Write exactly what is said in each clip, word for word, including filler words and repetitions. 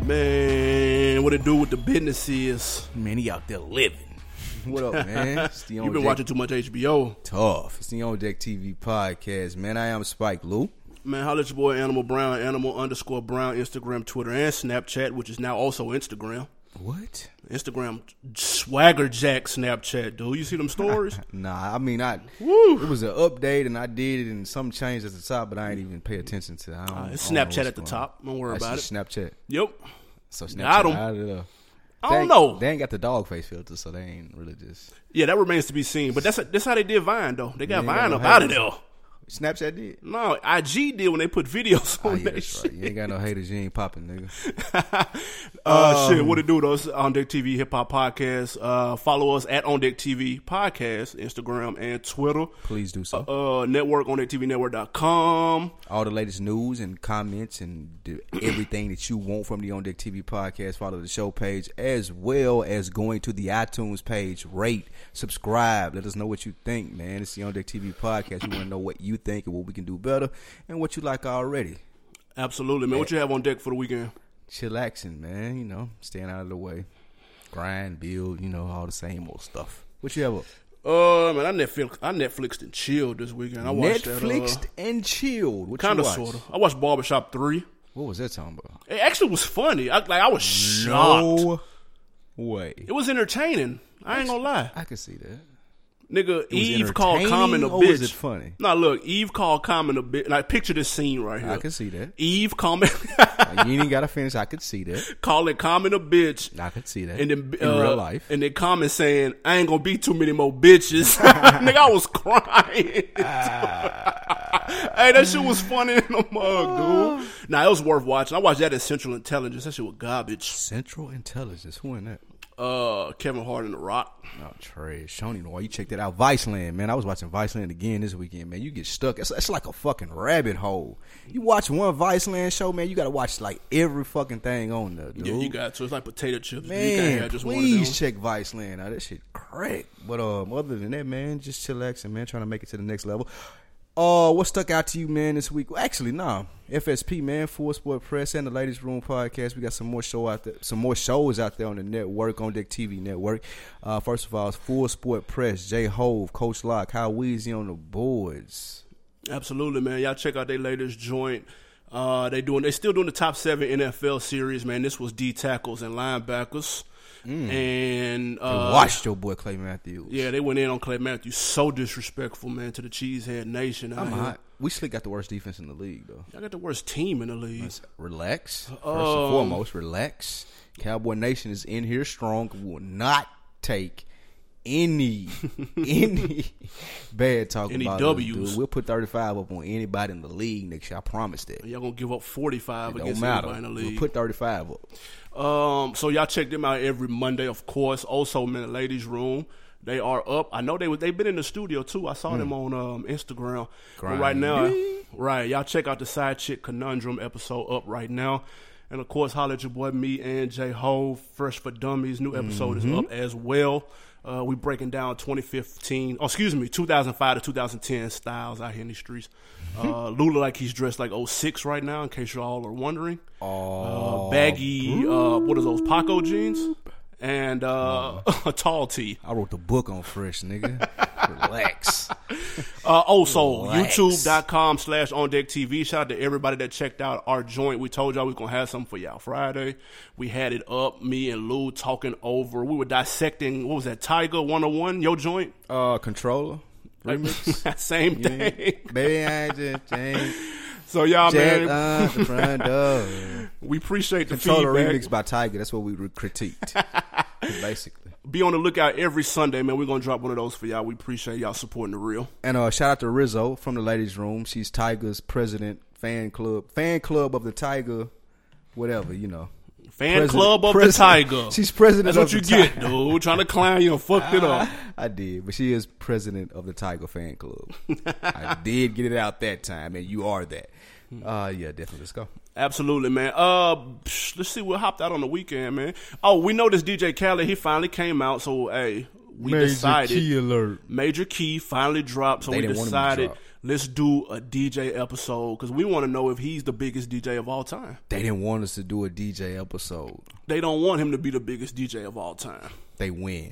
Man, what it do with the business is, Man, he out there living. What up, man? It's the you've On been Deck- watching too much H B O. Tough. It's the On Deck T V podcast, man. I am Spike Lou. Man, holla at your boy Animal Brown, Animal underscore Brown, Instagram, Twitter, and Snapchat, which is now also Instagram. What? Instagram, Swagger Jack Snapchat, dude. You see them stories? Nah, I mean, I Woo. it was an update, and I did it, and something changed at the top, but I ain't even pay attention to it. I don't, Uh, it's I don't know Snapchat what's at the going top. Don't worry on. about it. That's just Snapchat. Yep. So Snapchat Got 'em. out of there. I They don't ain't- know. They ain't got the dog face filter, so they ain't really just. Yeah, that remains to be seen. But that's that's how they did Vine, though. They got You ain't got Vine no up out of haters. there. Snapchat did. No, I G did when they put videos Oh, on yeah, that that's shit. right. You ain't got no haters. You ain't popping, nigga. Uh, shit, what it do though? It's On Deck T V Hip Hop Podcast. Uh, follow us at On Deck T V Podcast, Instagram and Twitter. Please do so. Uh, network on deck t v network dot com. All the latest news and comments and the, everything that you want from the On Deck T V podcast. Follow the show page as well as going to the iTunes page. Rate, subscribe. Let us know what you think, man. It's the On Deck T V podcast. We want to know what you think and what we can do better and what you like already. Absolutely, man. What you have on deck for the weekend? Chillaxing, man. You know, staying out of the way. Grind, build, you know, all the same old stuff. What you have up? Uh, man, I Netflix, I Netflixed and chilled this weekend. I watched Netflixed that. and chilled. What Uh, kind you of, watch? sort of. I watched Barbershop three. What was that talking about? It actually was funny. I, like I was shocked. No way. It was entertaining. I ain't gonna lie. I can see that. Nigga, It was Eve called Common a entertaining, or bitch. was it funny? Nah, look, Eve called Common a bitch. Like, picture this scene right here. I can see that. Eve Common, You ain't even got to finish. I could see that. calling Common a bitch. I could see that. And then, in uh, real life. And then Common saying, I ain't gonna be too many more bitches. Nigga, I was crying. Hey, that shit was funny in the mug, dude. Nah, it was worth watching. I watched that at Central Intelligence. That shit was garbage. Central Intelligence. Who in that? Uh, Kevin Hart and The Rock. Oh, trash. Shoney, why you check that out? Viceland, man. I was watching Viceland again this weekend, man. You get stuck. It's, it's like a fucking rabbit hole. You watch one Viceland show, man, you got to watch like every fucking thing on there, dude. Yeah, you got to. It's like potato chips. You can't Man, have just one of please them. check Viceland out. That shit crack. But um, other than that, man, just chillaxing, man, trying to make it to the next level. Uh, what stuck out to you, man, this week? Well, actually, nah. F S P, man, Full Sport Press and the Ladies Room podcast. We got some more show out there, some more shows out there on the network, On Deck T V network. Uh, first of all, it's Full Sport Press, J Hove, Coach Lock, How Weezy on the boards. Absolutely, man. Y'all check out their latest joint. Uh, they doing, they still doing the top seven N F L series, man. This was D tackles and linebackers, Mm. and uh, Watch your boy Clay Matthews. yeah, they went in on Clay Matthews. So disrespectful, man, to the Cheesehead Nation. out I'm here. hot. We still got the worst defense in the league, though. Y'all got the worst team in the league. Let's relax. First Um, and foremost, relax. Cowboy Nation is in here strong. We will not take any any bad talk Any about W's. us, dude. We'll put thirty-five up on anybody in the league next year. I promise that. Y'all gonna give up forty-five It against don't matter. anybody in the We'll league. put thirty-five up. Um, so y'all check them out every Monday, of course. Also, man, the Ladies Room. They are up. I know they was, they've been in the studio too. I saw them on um, Instagram. But right now, right, y'all check out the Side Chick Conundrum episode up right now. And of course, holla at your boy, me and J Hove, Fresh for Dummies. New episode is up as well. Uh, we breaking down twenty fifteen, oh, excuse me, two thousand five to two thousand ten styles out here in these streets. Uh, Lula like he's dressed like oh six right now, in case you all are wondering. Oh, Uh, baggy, uh, what are those, Paco jeans? And uh, a tall tee. I wrote the book on Fresh, nigga. Relax. Uh, also, Relax. youtube.com slash on deck TV. Shout out to everybody that checked out our joint. We told y'all we was going to have something for y'all Friday. We had it up, me and Lou talking over. We were dissecting, what was that, Tiger one oh one, your joint? Uh, controller remix. Same thing. Yeah. Baby, I just changed. So y'all, Jack man, on the front door. we appreciate the Controller feedback. remix by Tiger. That's what we critiqued, basically. Be on the lookout every Sunday, man. We're going to drop one of those for y'all. We appreciate y'all supporting the real. And uh, shout out to Rizzo from the Ladies Room. She's Tiger's president, fan club, fan club of the Tiger, whatever, you know. Fan President- club of president- the Tiger. She's president That's what of you the get, Tiger. dude. Trying to clown you and fucked it up. I did, but she is president of the Tiger fan club. I did get it out that time, and you are that. Uh, yeah, definitely. Let's go. Absolutely, man. Uh, psh, let's see what hopped out on the weekend, man. Oh, we know this D J Khaled. He finally came out, so hey, we Major decided key alert. Major Key finally dropped, so They we didn't want him to decided drop. let's do a D J episode because we want to know if he's the biggest D J of all time. They didn't want us to do a D J episode. They don't want him to be the biggest D J of all time. They win.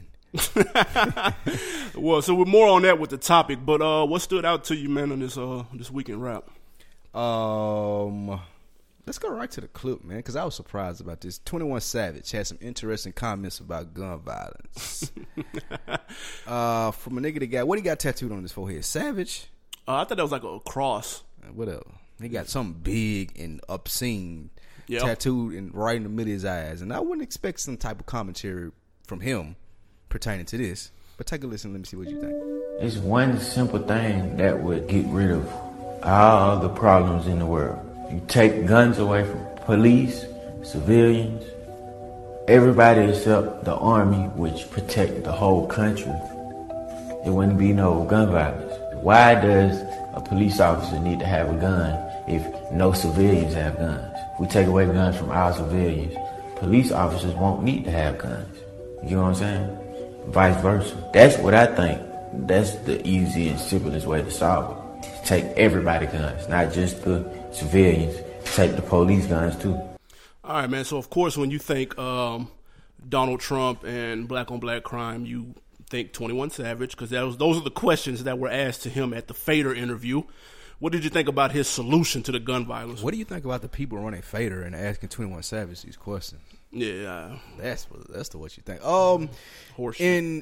Well, so we're more on that with the topic, but uh, what stood out to you, man, on this uh this weekend rap? Um, let's go right to the clip, man, because I was surprised about this. twenty-one Savage had some interesting comments about gun violence. uh, from a nigga that got, what he got tattooed on his forehead? Savage? Uh, I thought that was like a cross. Whatever. He got something big and obscene yep. tattooed and right in the middle of his eyes, and I wouldn't expect some type of commentary from him pertaining to this. But take a listen. Let me see what you think. It's one simple thing that would get rid of all the problems in the world. You take guns away from police, civilians, everybody except the army, which protect the whole country. It wouldn't be no gun violence. Why does a police officer need to have a gun if no civilians have guns? We take away guns from our civilians. Police officers won't need to have guns. You know what I'm saying? Vice versa. That's what I think. That's the easy and simplest way to solve it. Take everybody guns, not just the civilians. Take the police guns too. All right, man. So of course, when you think um, Donald Trump and black on black crime, you think twenty-one Savage because that was those are the questions that were asked to him at the Fader interview. What did you think about his solution to the gun violence? What do you think about the people running Fader and asking twenty-one Savage these questions? Yeah, that's what that's the what you think. Um, Horse in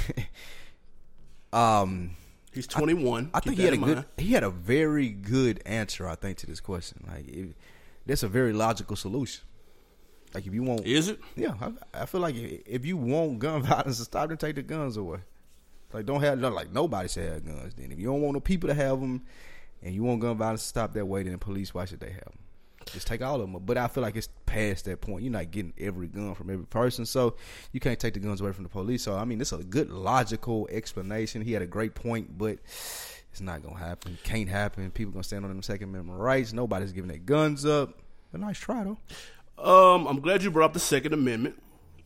um, he's twenty-one. I, I think he had a good, he had a very good answer. I think to this question, like it, that's a very logical solution. Like if you want, is it? Yeah, I, I feel like if you want gun violence to stop, then take the guns away. Like don't have like nobody should have guns. Then if you don't want the people to have them, and you want gun violence to stop that way, then the police, why should they have them? Just take all of them. But I feel like it's past that point. You're not getting every gun from every person, so you can't take the guns away from the police. So I mean, it's a good logical explanation. He had a great point, but it's not gonna happen. Can't happen. People gonna stand on them Second Amendment rights. Nobody's giving their guns up. A nice try though. Um, I'm glad you brought up the Second Amendment.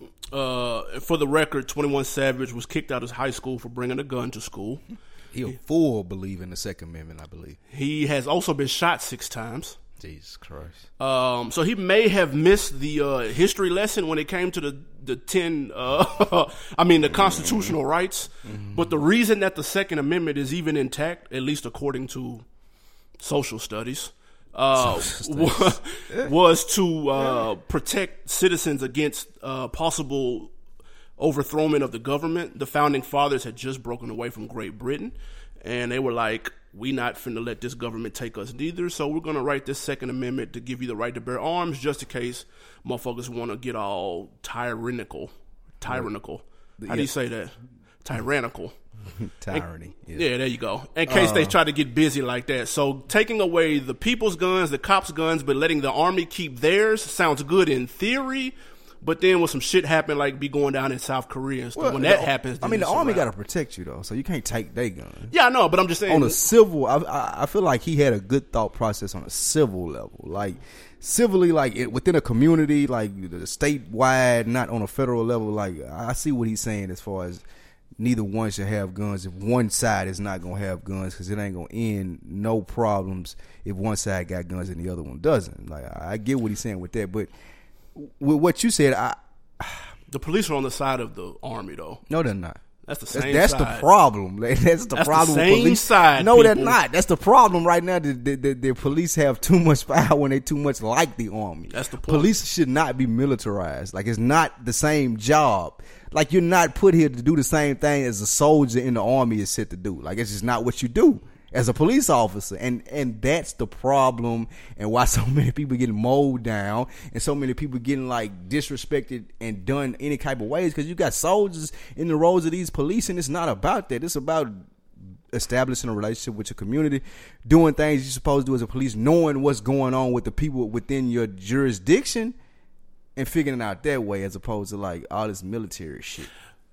Uh, for the record, twenty-one Savage was kicked out of high school for bringing a gun to school. He a full believer in the Second Amendment, I believe. He has also been shot six times. Jesus Christ. Um, so he may have missed the uh, history lesson when it came to the the ten. Uh, I mean the constitutional rights. Mm-hmm. But the reason that the Second Amendment is even intact, at least according to social studies, uh, social studies. was to uh, protect citizens against uh, possible overthrowing of the government. The founding fathers had just broken away from Great Britain, and they were like, we not finna let this government take us neither, so we're gonna write this Second Amendment to give you the right to bear arms just in case motherfuckers want to get all tyrannical. Tyrannical. How do you say that? Tyrannical. Tyranny. And, yeah. yeah, there you go. In case uh, they try to get busy like that. So taking away the people's guns, the cops' guns, but letting the army keep theirs sounds good in theory. But then when some shit happen, like be going down in South Korea and stuff, well, when that the, happens, I mean, the army got to protect you though, so you can't take their guns. Yeah, I know, but I'm just saying on a civil. I, I feel like he had a good thought process on a civil level, like civilly, like it, within a community, like the statewide, not on a federal level. Like I see what he's saying as far as neither one should have guns if one side is not gonna have guns because it ain't gonna end no problems if one side got guns and the other one doesn't. Like I get what he's saying with that, but. With what you said, I the police are on the side of the army, though. No, they're not. That's the same. That's, that's side. the problem. That's the that's problem. The same with police. side. No, people. They're not. That's the problem right now. The, the, the, the police have too much power when they too much like the army. That's the point. Police should not be militarized. Like it's not the same job. Like you're not put here to do the same thing as a soldier in the army is set to do. Like it's just not what you do as a police officer, and and that's the problem, and why so many people getting mowed down, and so many people getting like disrespected and done any type of ways, because you got soldiers in the roles of these police, and it's not about that. It's about establishing a relationship with your community, doing things you're supposed to do as a police, knowing what's going on with the people within your jurisdiction, and figuring it out that way, as opposed to like all this military shit.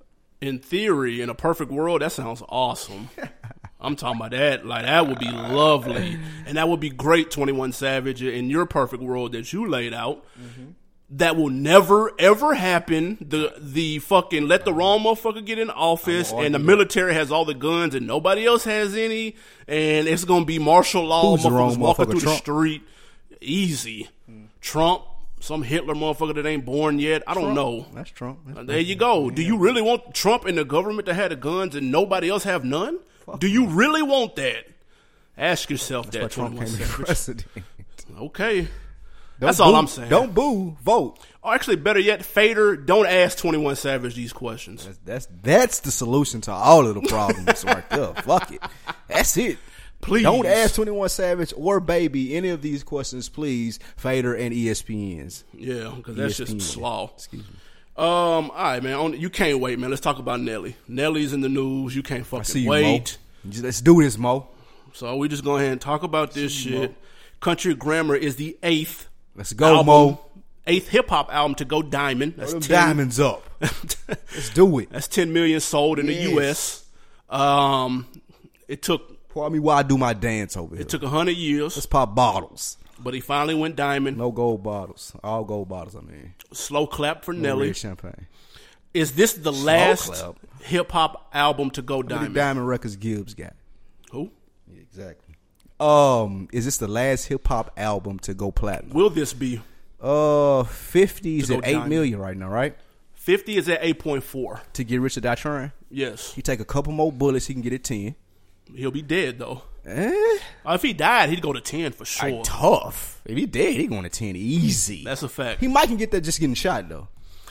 In theory, in a perfect world, that sounds awesome. I'm talking about that. Like, that would be lovely. And that would be great, twenty-one Savage, in your perfect world that you laid out. Mm-hmm. that will never ever happen. The the fucking let the wrong motherfucker get in office, and the military has all the guns, and nobody else has any, and it's gonna be martial law. Who's the wrong Motherfuckers walking motherfucker? through Trump? the street, easy. Hmm. Trump, some Hitler motherfucker that ain't born yet. I don't Trump. know. That's Trump. That's Uh, there you go. Do you really want Trump and the government to have the guns and nobody else have none? Fuck Do you really want that? Ask yourself That's why that. Trump twenty-one can't be Savage. president. Okay. Don't That's all boo. I'm saying. Don't boo. Vote. Or actually, better yet, Fader, don't ask twenty-one Savage these questions. That's, that's that's the solution to all of the problems right there. Fuck it. That's it. Please. Don't ask twenty-one Savage or Baby any of these questions, please. Fader and E S P N's. Yeah, because that's E S P N. just slaw. Excuse me. Um, all right, man. On, you can't wait, man. Let's talk about Nelly. Nelly's in the news. You can't I fucking see you, wait. Mo. Just- Let's do this, Mo. So we just go ahead and talk about this See shit. you, Mo. Country Grammar is the eighth Let's go, album, Mo. eighth hip hop album to go diamond. That's Throw them ten, diamonds up. Let's do it. That's ten million sold in Yes. the U S. Um, it took Pour me while I do my dance over here. it took a hundred years, Let's pop bottles. but he finally went diamond. No gold bottles. All gold bottles, I mean. Slow clap for No Nelly. red champagne. Is this the last clap. hip hop album to go How many diamond? Diamond Records Gibbs got? Who? Yeah, exactly. Um, is this the last hip hop album to go platinum? Will this be? Uh, fifty is To go at eight diamond. million right now, right? fifty is at eight point four. To get rich or die trying. Yes. He take a couple more bullets, he can get it ten. He'll be dead, though. Eh, Uh, if he died, he'd go to ten for sure. like, tough. If he dead, he going to ten easy. That's a fact. He might can get that just getting shot though.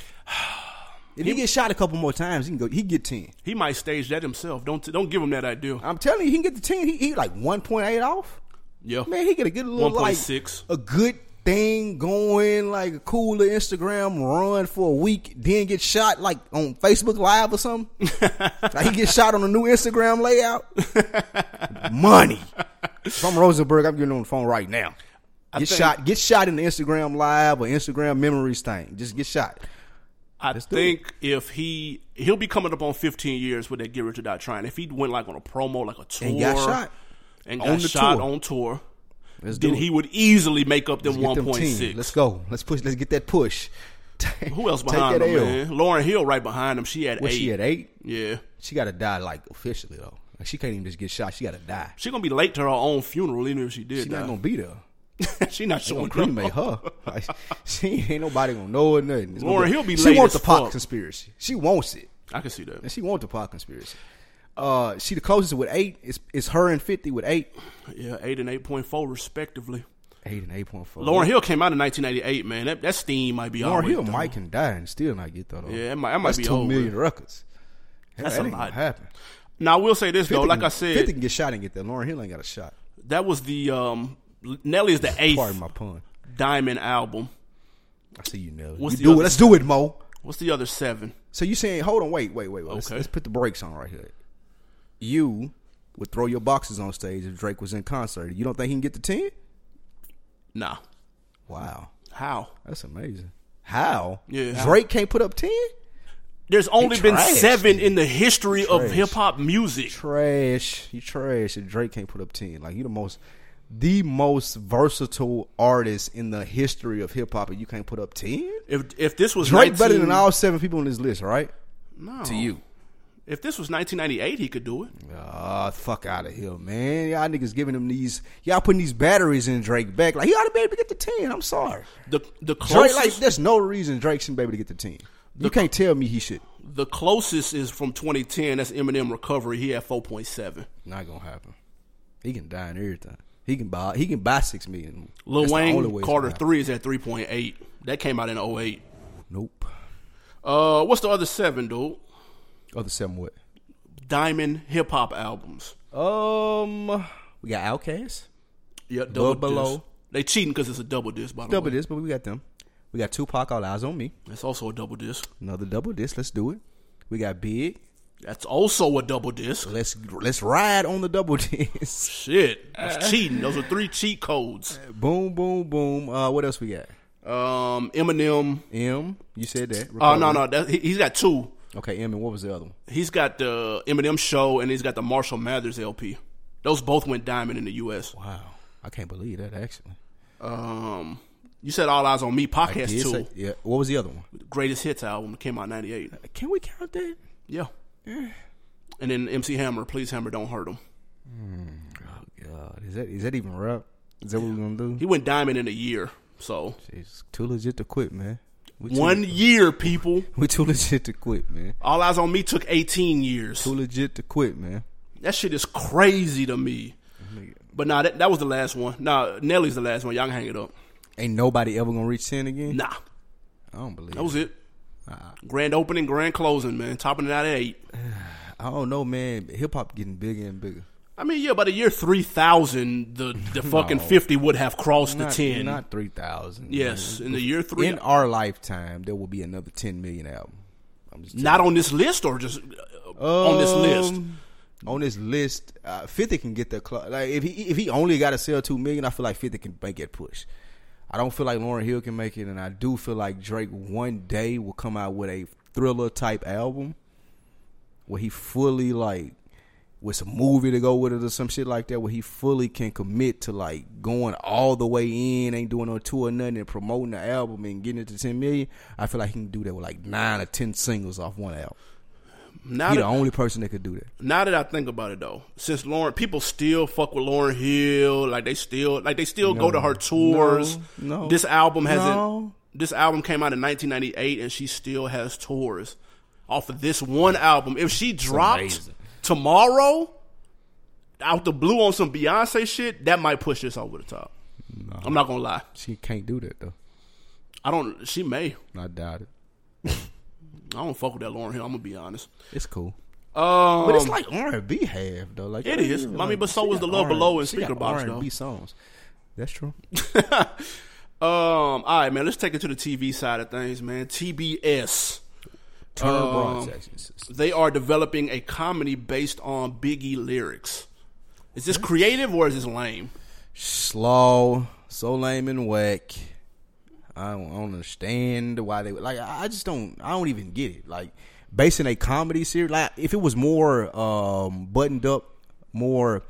If he, get shot a couple more times, he can go. He can get ten. He might stage that himself. Don't don't give him that idea. I'm telling you, he can get the ten. He, he like one point eight off. Yeah. Man, he get a good little one point like six. a good thing going, like a cooler Instagram run for a week, then get shot like on Facebook Live or something. Like he get shot on a new Instagram layout. Money. If I'm Rosenberg, I'm getting on the phone right now. I Get think- shot. Get shot in the Instagram Live or Instagram Memories thing. Just get shot. I do think if he he'll be coming up on fifteen years with that Get Rich or Die Trying. If he went like on a promo, like a tour, And got shot. and On got the shot tour. on tour, Let's do then it. he would easily make up them Let's get one them point ten. six. Let's go. Let's push. Let's get that push. Who else Take behind that him, L. man? Lauren Hill right behind him. She had Was eight. she at eight? Yeah, She got to die like officially though. Like, she can't even just get shot. She got to die. she gonna be late to her own funeral, even if she did. She not die. gonna be there. she not They showing gonna up. cremate her. Like, she ain't nobody gonna know or nothing. It's gonna Lauren Hill be She late wants as the Pac fuck. conspiracy. She wants it, I can see that. and she wants the Pac conspiracy. Uh, she the closest with eight. It's it's her and fifty with eight. Yeah, eight and eight point four respectively. Eight and eight point four. Lauren Hill came out in nineteen eighty-eight. Man, that, that steam might be Lauren always Hill done. might can die and still not get that. Though. Yeah, it might, that might That's be two over. million records. That's that a ain't gonna lot. happen. Now I will say this though, fifty like can, I said, fifty can get shot and get that. Lauren Hill ain't got a shot. that was the um, Nelly is the eighth Pardon my pun. Diamond album. I see you, Nelly. What's You the do it. other Let's do it, Mo. What's the other seven? So you saying? Hold on, wait, wait, wait. wait. Let's, Okay. let's put the brakes on right here. You would throw your boxes on stage if Drake was in concert. You don't think he can get to ten? Nah. Wow, How? that's amazing. How? Yeah. Drake can't put up ten? There's only been trash, seven dude. in the history of Trash. hip hop music. Trash. You trash. And Drake can't put up ten. Like you the most, the most versatile artist in the history of hip hop, and you can't put up ten. If if this was Drake nineteen, better than all seven people on this list, right? no. To you. If this was nineteen ninety-eight, he could do it. Ah, fuck out of here, man. Y'all niggas giving him these, y'all putting these batteries in Drake back. Like, he ought to be able to get to ten. I'm sorry. The the Drake, closest like, there's no reason Drake shouldn't be able to get to ten. You can't tell me he should. the closest is from twenty ten. That's Eminem Recovery. He had four point seven. Not gonna happen. He can die and everything. He can buy, he can buy six million. Lil That's the only Wayne way it's Carter gonna three is at three point eight. That came out in oh eight. happen. Nope. Uh, what's the other seven, dude? Other seven what? Diamond hip hop albums. Um, we got Outkast. Yeah, double Bud Below. disc. They cheating because it's a double disc. By the Double way, disc, but we got them. We got Tupac, All Eyes on Me. That's also a double disc. Another double disc. Let's do it. We got Big. That's also a double disc. Let's let's ride on the double disc. Shit, that's cheating. Those are three cheat codes. Boom, boom, boom. Uh, what else we got? Um, Eminem. M. You said that. Oh no, Recovery. no, that, he, he's got two. Okay, M. And what was the other one? He's got the Eminem Show and he's got the Marshall Mathers L P. Those both went diamond in the U S. Wow, I can't believe that actually. Um, You said All Eyes on Me. Pac has two. Say, yeah. What was the other one? Greatest Hits album that came out in ninety-eight. Can we count that? Yeah. yeah. And then M C Hammer, Please Hammer, Don't Hurt Him. Mm. Oh, God. Is that is that even rap? Is that what we're going to do? He went diamond in a year, so. Jeez, too legit to quit, man. Too, One year, people. We too legit to quit, man. All Eyes on Me took eighteen years. Too legit to quit, man. That shit is crazy to me. But nah, that, that was the last one. Nah, Nelly's the last one. Y'all can hang it up. Ain't nobody ever gonna reach ten again? Nah. I don't believe that. was it. Uh-uh. Grand opening, grand closing, man. Topping it out at eight. I don't know, man. Hip hop getting bigger and bigger. I mean, yeah, by the year three thousand, the, the fucking no. fifty would have crossed not, the ten. Not three thousand. Yes, man. In the year three. In our lifetime, there will be another ten million album. I'm just not on this list or just uh, um, on this list? On this list, uh, fifty can get that. Cl- like if he if he only got to sell two million, I feel like fifty can make that push. I don't feel like Lauryn Hill can make it, and I do feel like Drake one day will come out with a Thriller type album where he fully like with some movie to go with it or some shit like that, where he fully can commit to like going all the way in, ain't doing no tour or nothing, and promoting the album and getting it to ten million. I feel like he can do that with like nine or ten singles off one album. Now He that, the only person that could do that. Now that I think about it, though, since Lauryn, people still fuck with Lauryn Hill, like they still, like they still no, go to her tours. No, no this album hasn't. No. This album came out in nineteen ninety-eight, and she still has tours off of this one album. If she dropped tomorrow, out the blue on some Beyonce shit, that might push this over the top. No. I'm not gonna lie. She can't do that though. I don't. She may. I doubt it. I don't fuck with that Lauryn Hill. I'm gonna be honest. It's cool, um, but it's like R and B half though. Like it is. Like, I mean, but so was the Love Below and Speaker Box R and B though. songs. That's true. um. All right, man. Let's take it to the T V side of things, man. T B S. Turner um, Broadcasting. They are developing a comedy based on Biggie lyrics. Is this creative or is this lame? Slow, so lame and whack. I don't, I don't understand why they like. I just don't. I don't even get it. Like basing a comedy series. Like if it was more um, buttoned up, more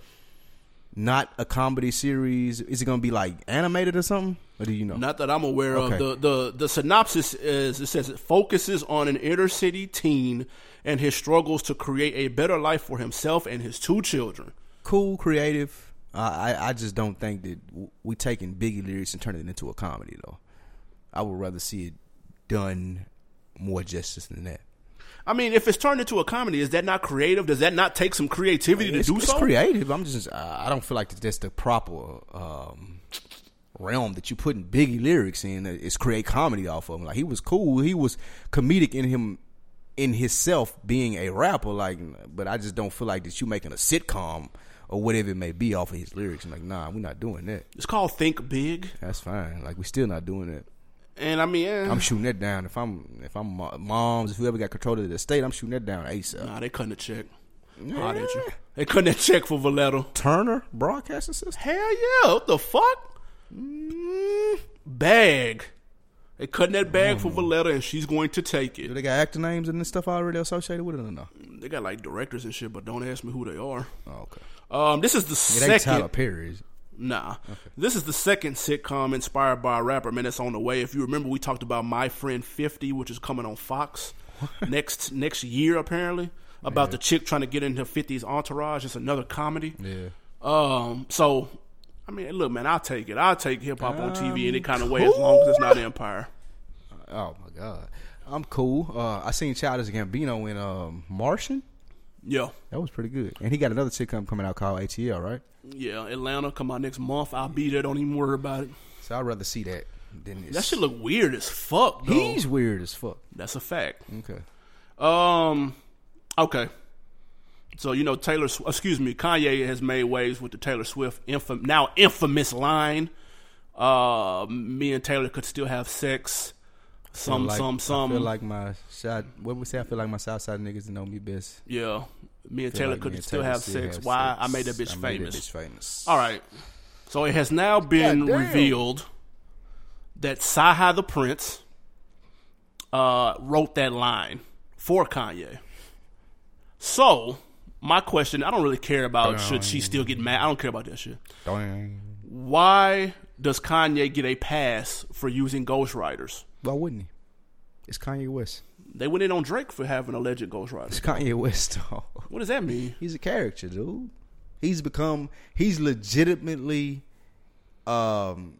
not a comedy series. Is it gonna be like animated or something? Or do you know? Not that I'm aware okay. of. The, the the synopsis is it says it focuses on an inner city teen and his struggles to create a better life for himself and his two children. Cool, creative. Uh, I I just don't think that we taking Biggie lyrics and turning it into a comedy though. I would rather see it done more justice than that. I mean, if it's turned into a comedy, is that not creative? Does that not take some creativity it's, to do it's so? It's creative. I'm just. Uh, I don't feel like that's the proper um, realm that you putting Biggie lyrics in. Is create comedy off of him. Like he was cool. He was comedic in him, in himself being a rapper. Like, but I just don't feel like that you making a sitcom or whatever it may be off of his lyrics. I'm like, nah, we're not doing that. It's called Think Big. That's fine. Like we still not doing that. And I mean, eh. I'm shooting that down. If I'm, if I'm moms, if whoever got control of the estate, I'm shooting that down ASAP. Nah, they cutting the check. Yeah. Hot at you. They cutting that check for Valetta. Turner Broadcasting System. Hell yeah! What the fuck? Mm, bag. They cutting that bag for Valetta, and she's going to take it. Do they got actor names and this stuff already associated with it or no? They got like directors and shit, but don't ask me who they are. Oh, okay. Um, this is the yeah, they second. Tyler Perry. Nah. Okay. This is the second sitcom inspired by a rapper, man, that's on the way. If you remember, we talked about My Friend fifty, which is coming on Fox next next year, apparently, about yeah. the chick trying to get into fifties entourage. It's another comedy. Yeah. Um. So, I mean, look, man, I'll take it. I'll take hip-hop um, on T V any kind of way cool. as long as it's not Empire. Oh, my God. I'm cool. Uh, I seen Childish Gambino in um, Martian. Yeah. That was pretty good. And he got another sitcom coming out called A T L, right? Yeah, Atlanta come out next month. I'll be there. Don't even worry about it. So I'd rather see that than this. That shit look weird as fuck, though. He's weird as fuck. That's a fact. Okay. Um. Okay. So you know Taylor. Excuse me. Kanye has made waves with the Taylor Swift infam- now infamous line. Uh, me and Taylor could still have sex. Some, like, some, some. I feel like my shot. What we say? I feel like my Southside niggas know me best. Yeah. Me and Taylor like could and still Taylor have still sex. have Why? sex. I made that bitch I famous. Made that bitch famous. All right. So it has now been revealed that Saha the Prince uh, wrote that line for Kanye. So my question, I don't really care about Dang. should she still get mad. I don't care about that shit. Dang. Why does Kanye get a pass for using ghostwriters? Why wouldn't he? It's Kanye West. They went in on Drake for having alleged ghostwriters. It's Kanye West, though. What does that mean? He's a character, dude. He's become, he's legitimately um,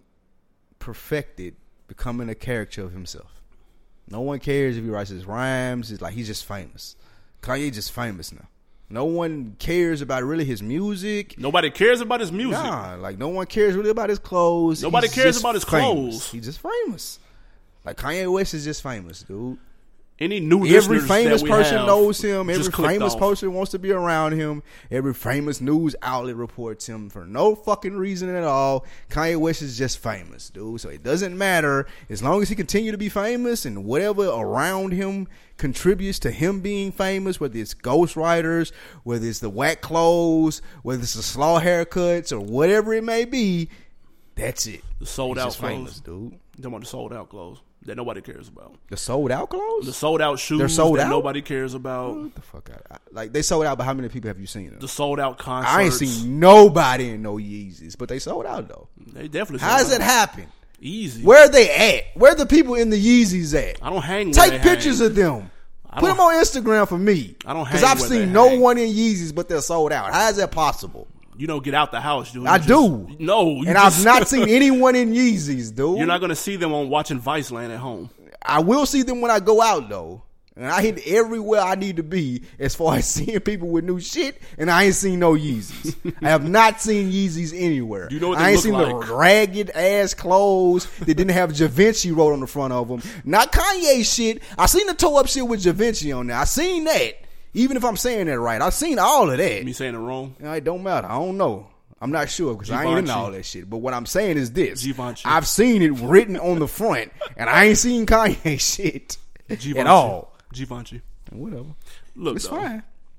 perfected becoming a character of himself. No one cares if he writes his rhymes. It's like he's just famous. Kanye just famous now. No one cares about really his music. Nobody cares about his music. Nah, like no one cares really about his clothes. Nobody He's cares just about his famous. clothes. He's just famous. Like Kanye West is just famous, dude. Any new Every listeners famous that we person have knows him. Every just clicked famous off. person wants to be around him. Every famous news outlet reports him for no fucking reason at all. Kanye West is just famous, dude. So it doesn't matter as long as he continue to be famous and whatever around him contributes to him being famous, whether it's ghostwriters, whether it's the whack clothes, whether it's the slaw haircuts or whatever it may be. That's it. The sold He's out just clothes, famous, dude. You talking about the sold out clothes that nobody cares about? The sold out clothes? The sold out shoes They're sold that out? nobody cares about. What the fuck? I, I, like they sold out, but how many people have you seen them? The sold out concerts. I ain't seen nobody in no Yeezys, but they sold out though. They definitely. How does sold it out. happen? Easy. Where are they at? Where are the people in the Yeezys at? I don't hang. Where Take they pictures hang. of them. I Put don't- them on Instagram for me. I don't because hang I've where seen they no hang. one in Yeezys, but they're sold out. How is that possible? You don't get out the house, dude. I You just- do. No, you And just- I've not seen anyone in Yeezys, dude. You're not gonna see them on watching Viceland at home. I will see them when I go out though. And I hit everywhere I need to be as far as seeing people with new shit, and I ain't seen no Yeezys. I have not seen Yeezys anywhere. You know what I they ain't look seen like? the ragged ass clothes that didn't have Da Vinci wrote on the front of them. Not Kanye shit. I seen the toe up shit with Da Vinci on there. I seen that. Even if I'm saying that right, I've seen all of that. Me saying it wrong. It don't matter. I don't know. I'm not sure because I ain't into Givenchy. all that shit. But what I'm saying is this: Givenchy. I've seen it written on the front, and I ain't seen Kanye shit Givenchy. at all. Givenchy. Whatever. Look, It's though, fine.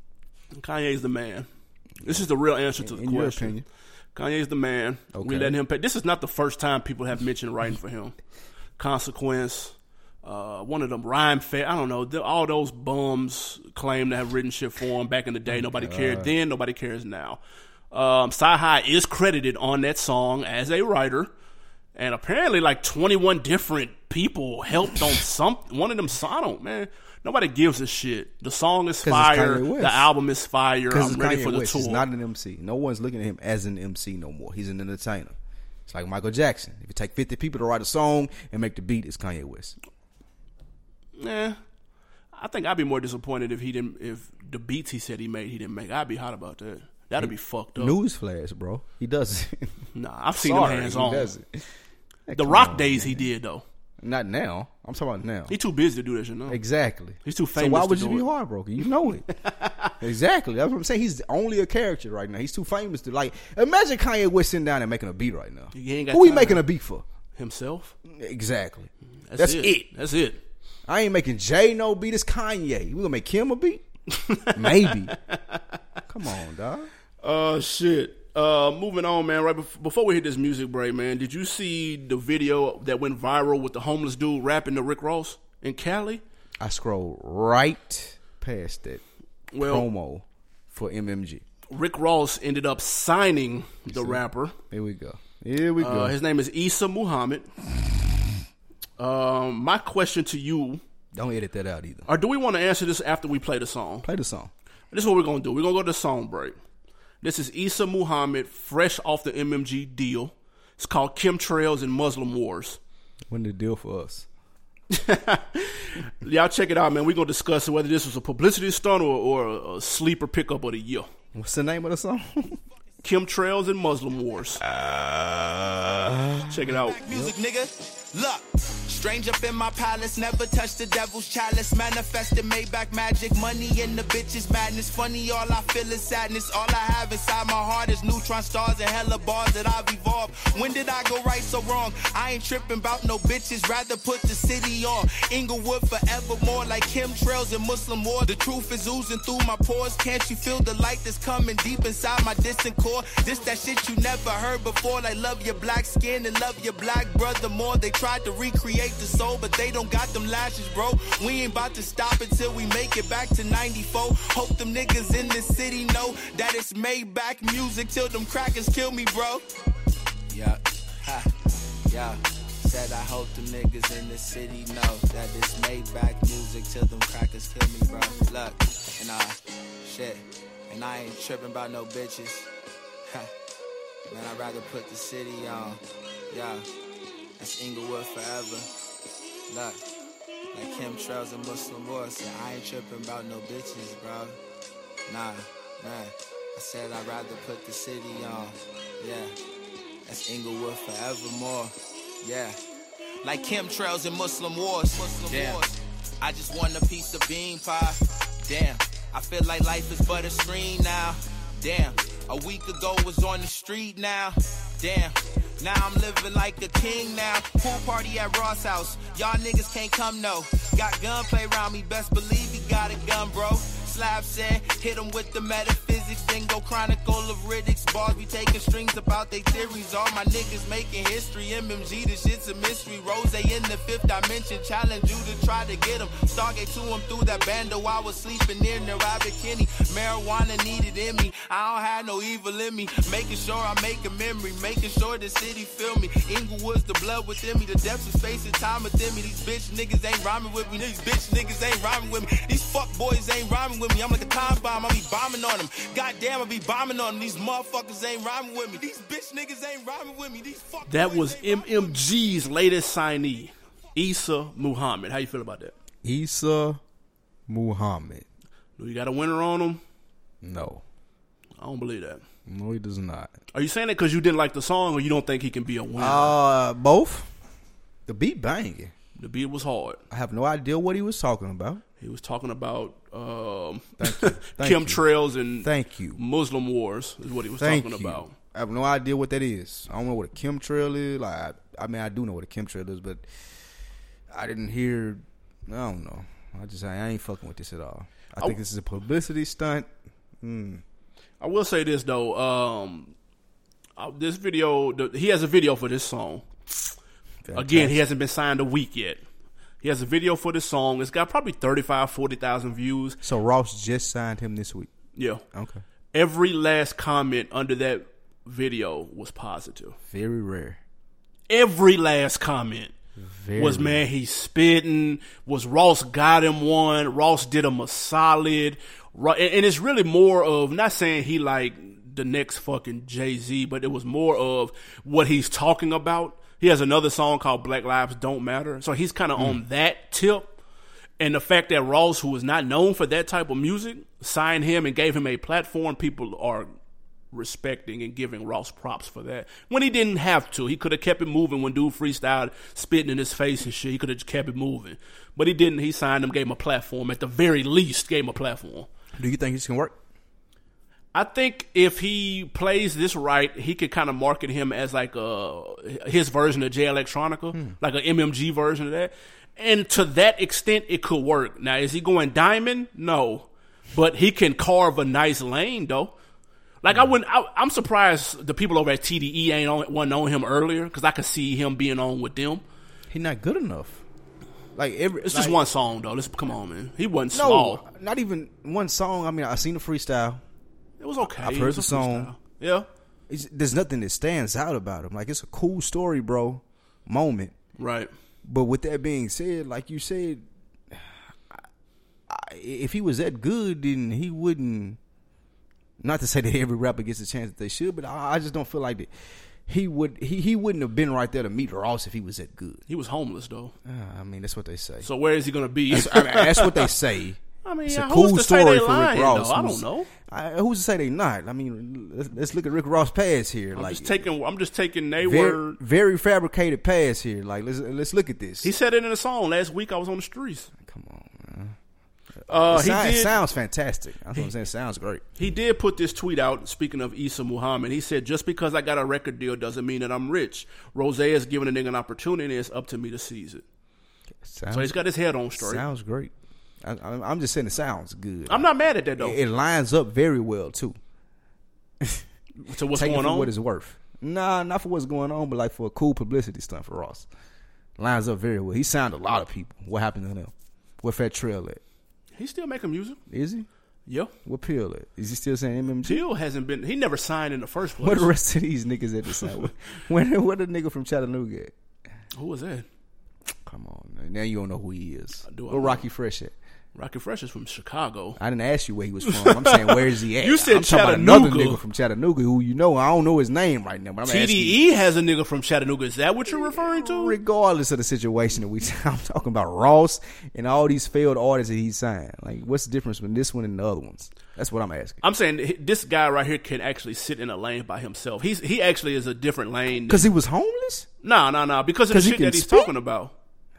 Kanye's the man. This is the real answer to the In your question. opinion. Kanye's the man. Okay. We let him pay. This is not the first time people have mentioned writing for him. Consequence. Uh, one of them rhyme fair. I don't know. The, all those bums claim to have written shit for him back in the day. Nobody cared then. Nobody cares now. Um, Sci-Hi is credited on that song as a writer. And apparently like twenty-one different people helped on some. One of them song, man. Nobody gives a shit. The song is 'Cause it's fire. Kanye West. The album is fire. Because I'm it's ready Kanye for the West. tour. He's not an M C. No one's looking at him as an M C no more. He's an entertainer. It's like Michael Jackson. If you take fifty people to write a song and make the beat, it's Kanye West. Nah, I think I'd be more disappointed if he didn't. If the beats he said he made, he didn't make. I'd be hot about that. That'd be fucked up. Newsflash, bro. He doesn't. Nah, I've seen Sorry, him hands he on. doesn't. Hey, The come Rock on, days man. he did though. Not now. I'm talking about now. He too busy to do that shit now. Exactly. He's too So famous why to would you do be it. heartbroken? You know it. Exactly. That's what I'm saying. He's only a character right now. He's too famous to like. Imagine Kanye West sitting down and making a beat right now. He ain't got Who he time. making a beat for? Himself. Exactly. That's, That's it. it. That's it. I ain't making Jay no beat. It's Kanye. We gonna make him a beat? Maybe. Come on, dog. Uh, shit. Uh, moving on, man. Right bef- before we hit this music break, man, did you see the video that went viral with the homeless dude rapping to Rick Ross in Cali? I scrolled right past that Well- promo for M M G. Rick Ross ended up signing the rapper. Here we go. Here we go. Uh, his name is Issa Muhammad. Um, my question to you, Don't edit that out either. or do we want to answer this after we play the song? Play the song. This is what we're going to do. We're going to go to the song break. This is Issa Muhammad, fresh off the M M G deal. It's called Chemtrails and Muslim Wars. When the deal for us. Y'all check it out, man. We're going to discuss whether this was a publicity stunt or, or a, a sleeper pickup of the year. What's the name of the song? Chemtrails and Muslim Wars. Uh, Check it out. Music, nigga. Look, strange up in my palace, never touched the devil's chalice. Manifested Maybach magic, money in the bitches madness. Funny, all I feel is sadness. All I have inside my heart is neutron stars and hella bars that I've evolved. When did I go right so wrong? I ain't tripping about no bitches, rather put the city on. Inglewood forevermore, like chemtrails and Muslim war. The truth is oozing through my pores. Can't you feel the light that's coming deep inside my distant core? This that shit you never heard before, like love your black skin and love your black brother more. They tried to recreate the soul, but they don't got them lashes, bro. We ain't about to stop until we make it back to ninety-four. Hope them niggas in this city know that it's Maybach music till them crackers kill me, bro. Yeah. Ha. Yeah. Said I hope them niggas in the city know that this Maybach music till them crackers kill me, bro. Look, and uh, shit, and I ain't tripping about no bitches. Man, I'd rather put the city on. Yeah, that's Inglewood forever. Look, like chemtrails and Muslim wars. Yeah, I ain't tripping about no bitches, bro. Nah, man. I said I'd rather put the city on. Yeah, that's Inglewood forevermore. Yeah, like chemtrails and Muslim wars. Muslim Damn. wars. I just want a piece of bean pie. Damn, I feel like life is but a screen now. Damn, a week ago was on the street now. Damn, now I'm living like a king now. Pool party at Ross House. Y'all niggas can't come, no. Got gunplay around me, best believe he got a gun, bro. Slab said, hit him with the metaphysics, then go chronicle of Riddick's. Bars be taking strings about they theories. All my niggas making history. M M G, this shit's a mystery. Rose in the fifth dimension, challenge you to try to get him. Stargate to him through that bando. I was sleeping near Narabba Kinney. Marijuana needed in me. I don't have no evil in me. Making sure I make a memory. Making sure the city feel me. Inglewood's the blood within me. The depths of space and time within me. These bitch niggas ain't rhyming with me. These bitch niggas ain't rhyming with me. These fuck boys ain't rhyming with me. I'm like a time bomb. I be bombing on them. Goddamn, I be bombing on them. These motherfuckers ain't rhyming with me. These bitch niggas ain't rhyming with me. These fuck That boys was ain't M M G's latest signee, Issa Muhammad. How you feel about that? Issa Muhammad. Do you got a winner on him? No. I don't believe that. No, he does not. Are you saying that because you didn't like the song, or you don't think he can be a winner? Uh, both. The beat banging. The beat was hard. I have no idea what he was talking about. He was talking about um, Thank you. Thank chemtrails and Thank you. Muslim wars is what he was Thank talking you. about. I have no idea what that is. I don't know what a chemtrail is. Like, I, I mean, I do know what a chemtrail is, but I didn't hear. I don't know. I just I ain't fucking with this at all. I think I, this is a publicity stunt. Mm. I will say this though. Um, uh, this video, the, he has a video for this song. Fantastic. Again, he hasn't been signed a week yet. He has a video for this song. It's got probably thirty-five, forty thousand views. So Ross just signed him this week? Yeah. Okay. Every last comment under that video was positive. Very rare. Every last comment Very was, man, he's spitting. Was Ross got him one. Ross did him a solid. And it's really more of, not saying he like the next fucking Jay-Z, but it was more of what he's talking about. He has another song called Black Lives Don't Matter. So he's kind of mm. on that tip. And the fact that Ross, who is not known for that type of music, signed him and gave him a platform, people are respecting and giving Ross props for that. When he didn't have to. He could have kept it moving when dude freestyled, spitting in his face and shit. He could have kept it moving. But he didn't. He signed him, gave him a platform. At the very least, gave him a platform. Do you think this can work? I think if he plays this right, he could kind of market him as like a, his version of Jay Electronica, hmm. like an M M G version of that. And to that extent, it could work. Now, is he going diamond? No. But he can carve a nice lane, though. Like, hmm. I wouldn't, I, I'm surprised the people over at T D E ain't on, wasn't on him earlier, because I could see him being on with them. He's not good enough. Like every, It's like, just one song, though. Let's, come on, man. He wasn't no, small. Not even one song. I mean, I seen the freestyle. It was okay. I've heard the song. Yeah. It's, there's nothing that stands out about him. Like, it's a cool story, bro. Moment. Right. But with that being said, like you said, I, I, if he was that good, then he wouldn't. Not to say that every rapper gets a chance that they should, but I, I just don't feel like that. He would. He, he wouldn't have been right there to meet Ross if he was that good. He was homeless though. Uh, I mean, that's what they say. So where is he going to be? That's, I mean, that's what they say. I mean, it's a who's cool to story say they for lying, Rick Ross. though? I don't know. I, who's to say they not? I mean, let's, let's look at Rick Ross' past here. I'm like, just taking. I'm just taking their very, word. Very fabricated past here. Like, let's let's look at this. He said it in a song last week. I was on the streets. Come on, man. Uh, it, he sound, did, it sounds fantastic. That's what I'm saying. It sounds great. He did put this tweet out. Speaking of Issa Muhammad, he said, "Just because I got a record deal doesn't mean that I'm rich. Rose is giving a nigga an opportunity. It's up to me to seize it." Sounds, so he's got his head on straight. Sounds great. I, I'm just saying it sounds good. I'm not mad at that though. It, it lines up very well too. So what's Take going it for on? What it's worth? Nah, not for what's going on, but like for a cool publicity stunt for Ross. Lines up very well. He signed a lot of people. What happened to him? What Fat Trail at? He's still making music. Is he? Yeah. What Pill at? Is he still saying M M G? Pill hasn't been. He never signed in the first place. What the rest of these niggas at the sign? When what the nigga from Chattanooga at? Who was that? Come on, man. Now you don't know who he is. I do. Where Rocky Fresh at? Rocky Fresh is from Chicago. I didn't ask you where he was from. I'm saying where is he at? You said I'm talking Chattanooga. about another nigga from Chattanooga who you know. I don't know his name right now. But I'm T D E has a nigga from Chattanooga. Is that what you're referring to? Regardless of the situation that we, I'm talking about Ross and all these failed artists that he signed. Like, what's the difference between this one and the other ones? That's what I'm asking. I'm saying this guy right here can actually sit in a lane by himself. He's he actually is a different lane. Because he was homeless? No, no, no. Because of the shit that he's speak? talking about.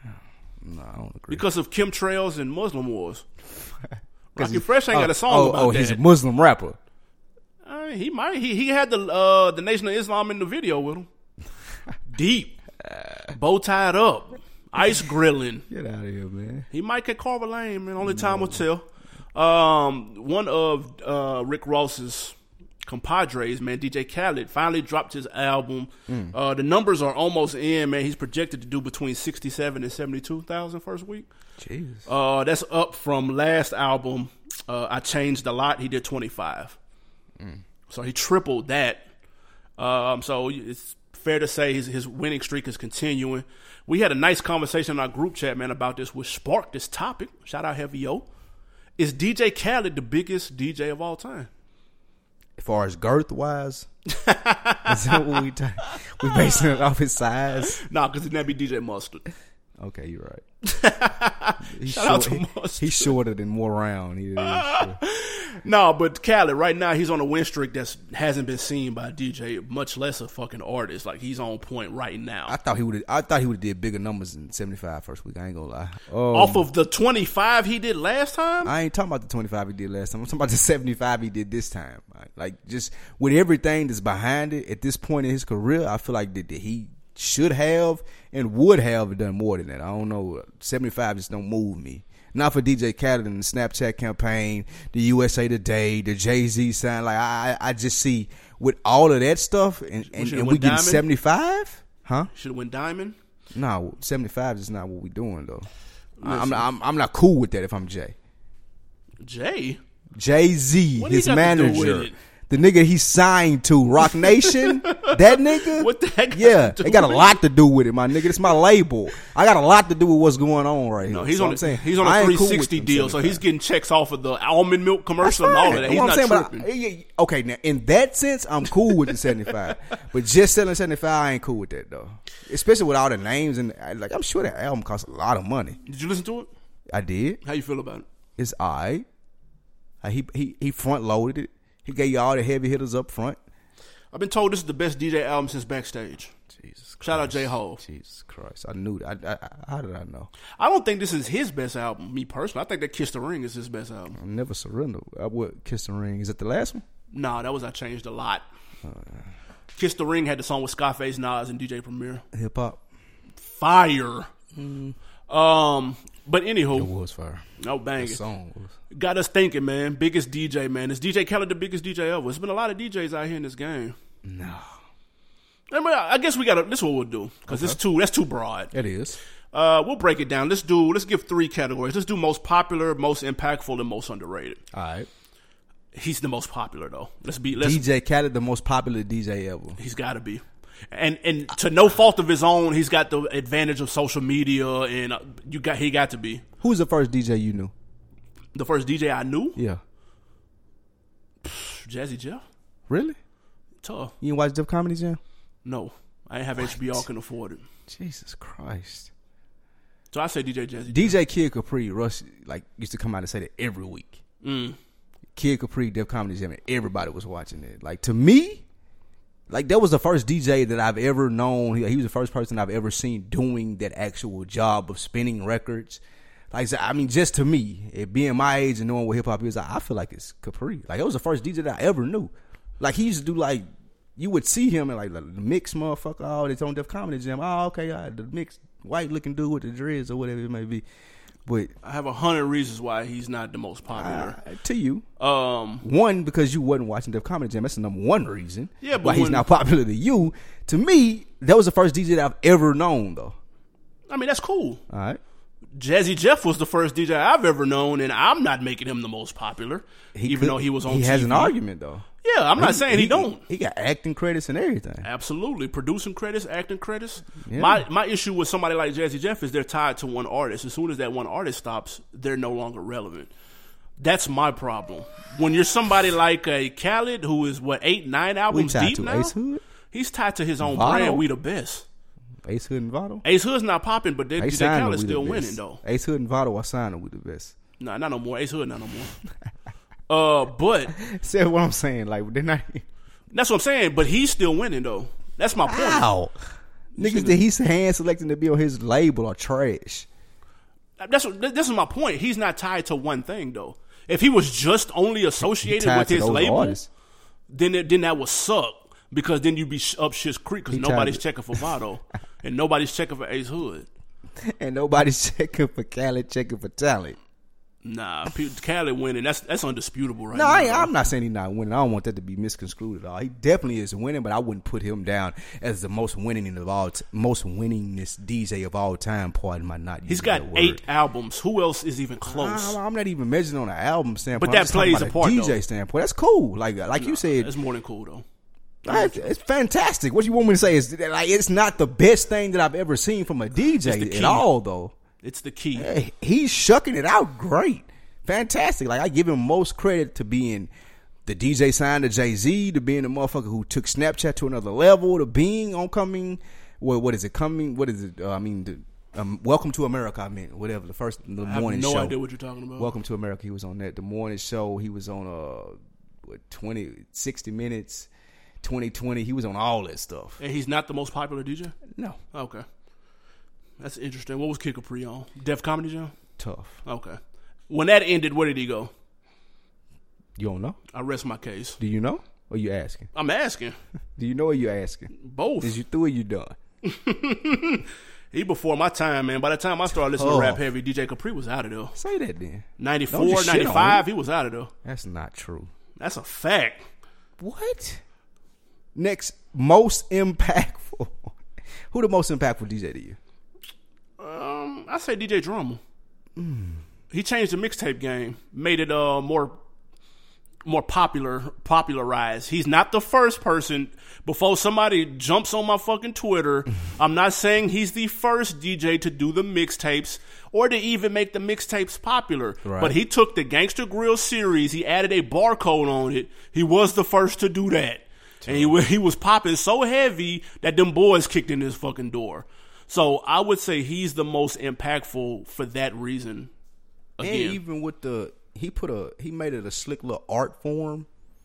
No, I don't agree. Because of chemtrails and Muslim wars. Rocky he, Fresh ain't oh, got a song oh, about oh, that. Oh, he's a Muslim rapper. Uh, he might. He he had the uh, the Nation of Islam in the video with him. Deep, bow tied up, ice grilling. Get out of here, man. He might get Carver Lane, man. Only time will tell. Um, one of uh, Rick Ross's compadres, man, D J Khaled, finally dropped his album. Mm. Uh, the numbers are almost in, man. He's projected to do between sixty-seven and seventy-two thousand first week. Jesus. Uh, that's up from last album. Uh, I Changed a Lot. He did twenty-five. Mm. So he tripled that. Um, so it's fair to say his, his winning streak is continuing. We had a nice conversation in our group chat, man, about this, which sparked this topic. Shout out Heavy O. Is D J Khaled the biggest D J of all time? As far as girth wise, is that what we t- we basing it off his size? Nah, because it'd be D J Mustard. Okay, you're right. He's Shout short, out to he, Mustard. He's shorter than more round. He is, sure. No, but Khaled right now he's on a win streak that hasn't been seen by a D J, much less a fucking artist. Like he's on point right now. I thought he would. I thought he would have did bigger numbers than seventy-five first week. I ain't gonna lie. Um, Off of the twenty-five he did last time. I ain't talking about the twenty-five he did last time. I'm talking about the seventy-five he did this time. Like just with everything that's behind it at this point in his career, I feel like that, that he should have and would have done more than that. I don't know. seventy-five just don't move me. Not for D J Khaled and the Snapchat campaign, the U S A Today, the Jay-Z sign. Like I, I just see with all of that stuff, and, and, and we get seventy-five, huh? Should have went diamond. No, seventy-five is not what we doing though. I'm, I'm, I'm not cool with that. If I'm Jay, Jay, Jay-Z, his manager. The nigga he signed to, Rock Nation, that nigga. What the heck? Yeah, it got a lot to do with it, my nigga. It's my label. I got a lot to do with what's going on right no, here. He's so on. I'm saying, he's on a three sixty cool deal, so he's getting checks off of the almond milk commercial and all of that. He's not saying, tripping. But I, okay, now in that sense, I'm cool with the seventy-five, but just selling seventy-five, I ain't cool with that though. Especially with all the names and like, I'm sure that album costs a lot of money. Did you listen to it? I did. How you feel about it? It's alright. Uh, he he he front loaded it. He gave you all the heavy hitters up front. I've been told this is the best D J album since Backstage. Jesus Christ. Shout out J. Hole. Jesus Christ. I knew that. I, I, how did I know? I don't think this is his best album, me personally. I think that Kiss the Ring is his best album. I never surrender. I would Kiss the Ring. Is it the last one? Nah, that was I Changed a Lot. Uh, Kiss the Ring had the song with Scarface, Nas, and D J Premier. Hip hop. Fire. Mm. Um, but anywho. It was fire. No banging. The song was. Got us thinking, man. Biggest D J, man. Is D J Khaled the biggest D J ever? There's been a lot of D Js out here in this game. No. I, mean, I guess we got to, this is what we'll do. Because okay. it's too, that's too broad. It is. Uh, we'll break it down. Let's do, let's give three categories. Let's do most popular, most impactful, and most underrated. All right. He's the most popular, though. Let's be, let's, D J Khaled, the most popular D J ever. He's got to be. And and to no fault of his own, he's got the advantage of social media, and uh, you got he got to be. Who's the first D J you knew? The first D J I knew? Yeah. Jazzy Jeff. Really? Tough. You didn't watch Def Comedy Jam? No. I didn't have what? H B O, I couldn't afford it. Jesus Christ. So I say D J Jazzy D J Jeff. Kid Capri, Rush, like, used to come out and say that every week. Mm. Kid Capri, Def Comedy Jam, and everybody was watching it. Like, to me, like, that was the first D J that I've ever known. He, he was the first person I've ever seen doing that actual job of spinning records. Like, I mean, just to me, it being my age and knowing what hip hop is, I feel like it's Capri. Like, it was the first D J that I ever knew. Like, he used to do, like, you would see him and, like, the mix motherfucker, oh, it's on Def Comedy Jam. Oh, okay, all right, the mix white looking dude with the dreads or whatever it may be. But I have a hundred reasons why he's not the most popular. Uh, to you. Um, one, because you wasn't watching Def Comedy Jam. That's the number one reason yeah, but why when, he's not popular to you. To me, that was the first D J that I've ever known, though. I mean, that's cool. All right. Jazzy Jeff was the first D J I've ever known, and I'm not making him the most popular, he even could, though he was on he T V. He has an argument, though. Yeah, I'm not he, saying he, he don't. He got acting credits and everything. Absolutely. Producing credits, acting credits. Yeah. My my issue with somebody like Jazzy Jeff is they're tied to one artist. As soon as that one artist stops, they're no longer relevant. That's my problem. When you're somebody like a Khaled, who is, what, eight, nine albums tied deep to now? Ace Hood? He's tied to his own Vado? brand, We The Best. Ace Hood and Vado? Ace Hood's not popping, but they, They they signed Khaled's him, We still The winning, Best. though. Ace Hood and Vado, I signed him with the best. Nah, not no more. Ace Hood, not no more. uh, but See what I'm saying? Like, they're not. that's what I'm saying. But he's still winning, though. That's my point. Wow. Niggas that he's hand selecting to be on his label are trash. That's what, this is my point. He's not tied to one thing, though. If he was just only associated tied with to his those label, artists. then it, then that would suck because then you'd be sh- up shit's creek because He tied nobody's to- checking for Vado and nobody's checking for Ace Hood. And nobody's checking for Khaled, checking for talent. Nah, P- Khaled winning. That's that's undisputable right No, now. I ain't, bro. I'm not saying he's not winning. I don't want that to be misconstrued at all. He definitely is winning, but I wouldn't put him down as the most winning of all, t- most winningest D J of all time. Pardon my not. He's using got that word. eight albums. Who else is even close? I, I'm not even measuring on an album standpoint. But that I'm just talking plays about a part, D J though. standpoint. That's cool. Like like you said, That's more than cool, though. it's, it's fantastic. What you want me to say is that, like it's not the best thing that I've ever seen from a D J It's the key. at all, though. It's the key. Hey, he's shucking it out great. Fantastic. Like I give him most credit to being the D J signed to Jay-Z, to being the motherfucker who took Snapchat to another level, to being on coming what what is it coming what is it uh, I mean the, um, Welcome to America, I mean whatever the first the I have morning no show. idea what you're talking about. Welcome to America, he was on that. The morning show, he was on uh what twenty, sixty minutes, twenty twenty, he was on all that stuff. And he's not the most popular D J? No. Okay. That's interesting. What was Kid Capri on? Def Comedy Jam? Tough. Okay. When that ended, where did he go? You don't know? I rest my case. Do you know? Or you asking? I'm asking. Do you know or you asking? Both. Is you through or you done? He before my time, man. By the time I started listening Oh. to rap heavy, D J Capri was out of there. Say that then. ninety-four, Don't just shit on ninety-five, him. he was out of there. That's not true. That's a fact. What? Next, most impactful. Who the most impactful D J to you? Um, I say D J Drama. Mm. He changed the mixtape game, made it uh more more popular, popularized. He's not the first person. Before somebody jumps on my fucking Twitter, I'm not saying he's the first D J to do the mixtapes or to even make the mixtapes popular. Right. But he took the Gangsta Grill series, he added a barcode on it. He was the first to do that. And he, wa- he was popping so heavy that them boys kicked in his fucking door. So I would say he's the most impactful for that reason. Again. And even with the, he put a, he made it a slick little art form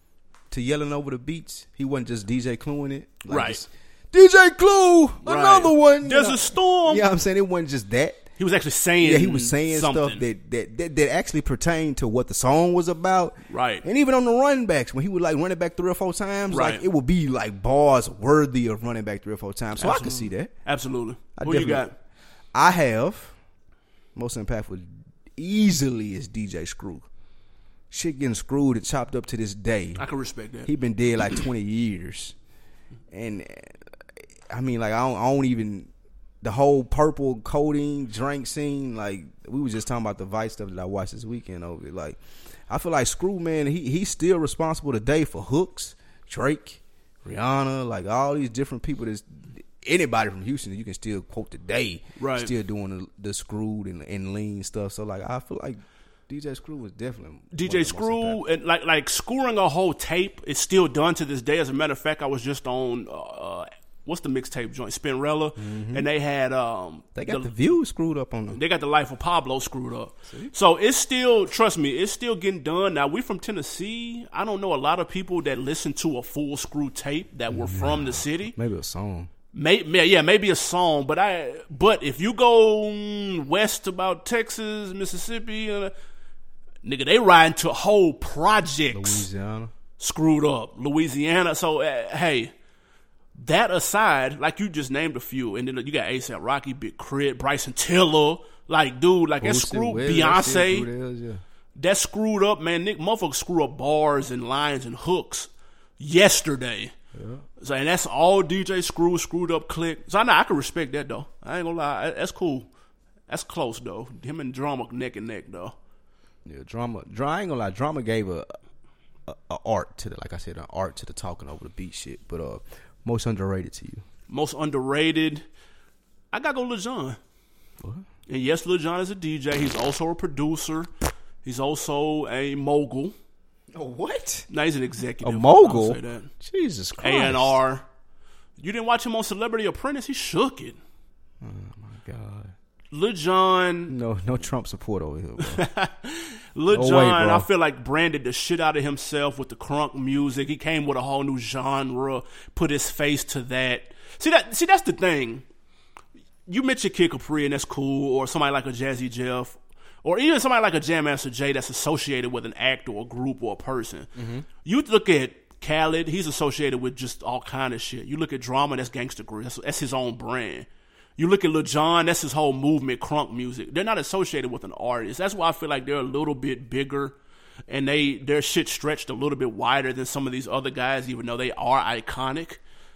to Yelling Over the Beats. He wasn't just D J Cluing it. Like Right. just, D J Clue, Right. another one. There's You know? a storm. Yeah, I'm saying it wasn't just that. He was actually saying Yeah, he was saying something. stuff that, that, that, that actually pertained to what the song was about. Right. And even on the run backs, when he would like run it back three or four times, Right. like it would be like bars worthy of running back three or four times. So I can see that. Absolutely. I Who you definitely- got? I have most impactful easily is D J Screw. Shit getting screwed and chopped up to this day. I can respect that. He been dead like twenty years, and uh, I mean, like I don't, I don't even the whole purple codeine drink scene. Like we was just talking about the Vice stuff that I watched this weekend over it. Like I feel like Screw, man, he he's still responsible today for hooks, Drake, Rihanna, like all these different people. That's anybody from Houston that you can still quote today, Right. Still doing the, the screwed and, and lean stuff. So like I feel like D J Screw was definitely D one J of the most Screw impactful. and like like screwing a whole tape is still done to this day. As a matter of fact, I was just on uh, what's the mixtape joint, Spinrella, and they had um They got the, the view screwed up on them. They got the Life of Pablo screwed up. See? So it's still, trust me, it's still getting done. Now, we from Tennessee. I don't know a lot of people that listen to a full screw tape that were from the city. Maybe a song. May, yeah, maybe a song. But I, but if you go mm, west about Texas, Mississippi, uh, nigga, they riding to whole projects Louisiana. screwed up. Louisiana. So, uh, hey. That aside, like you just named a few, and then you got A$AP Rocky, Big Crit, Bryson Tiller, like dude, like that Boosie, screwed Wiz, Beyonce, that shit, Wiz, yeah. that screwed up, man. Nick motherfucker screw up bars and lines and hooks yesterday. Yeah. So and that's all D J Screw screwed up click. So I know I can respect that though. I ain't gonna lie, that's cool. That's close though. Him and Drama neck and neck though. Yeah, drama. Dra- I ain't gonna lie. Drama gave a a, a art to the, like I said, an art to the talking over the beat shit. But uh, most underrated to you? Most underrated, I gotta go Lil Jon. What? And yes, Lil Jon is a D J. He's also a producer. He's also a mogul. Oh, what? No, he's an executive. A mogul? I'll say that. Jesus Christ. A and R. You didn't watch him on Celebrity Apprentice? He shook it. Oh, my God. Lil Jon. No, no Trump support over here, bro. Lil No Jon, way, bro. I feel like branded the shit out of himself with the crunk music. He came with a whole new genre, put his face to that. See that? See, that's the thing. You mentioned Kid Capri, and that's cool, or somebody like a Jazzy Jeff, or even somebody like a Jam Master Jay that's associated with an act or a group or a person. Mm-hmm. You look at Khaled, he's associated with just all kind of shit. You look at Drama, that's Gangsta Grill. That's, that's his own brand. You look at Lil Jon, that's his whole movement, crunk music. They're not associated with an artist. That's why I feel like they're a little bit bigger, and they their shit stretched a little bit wider than some of these other guys, even though they are iconic.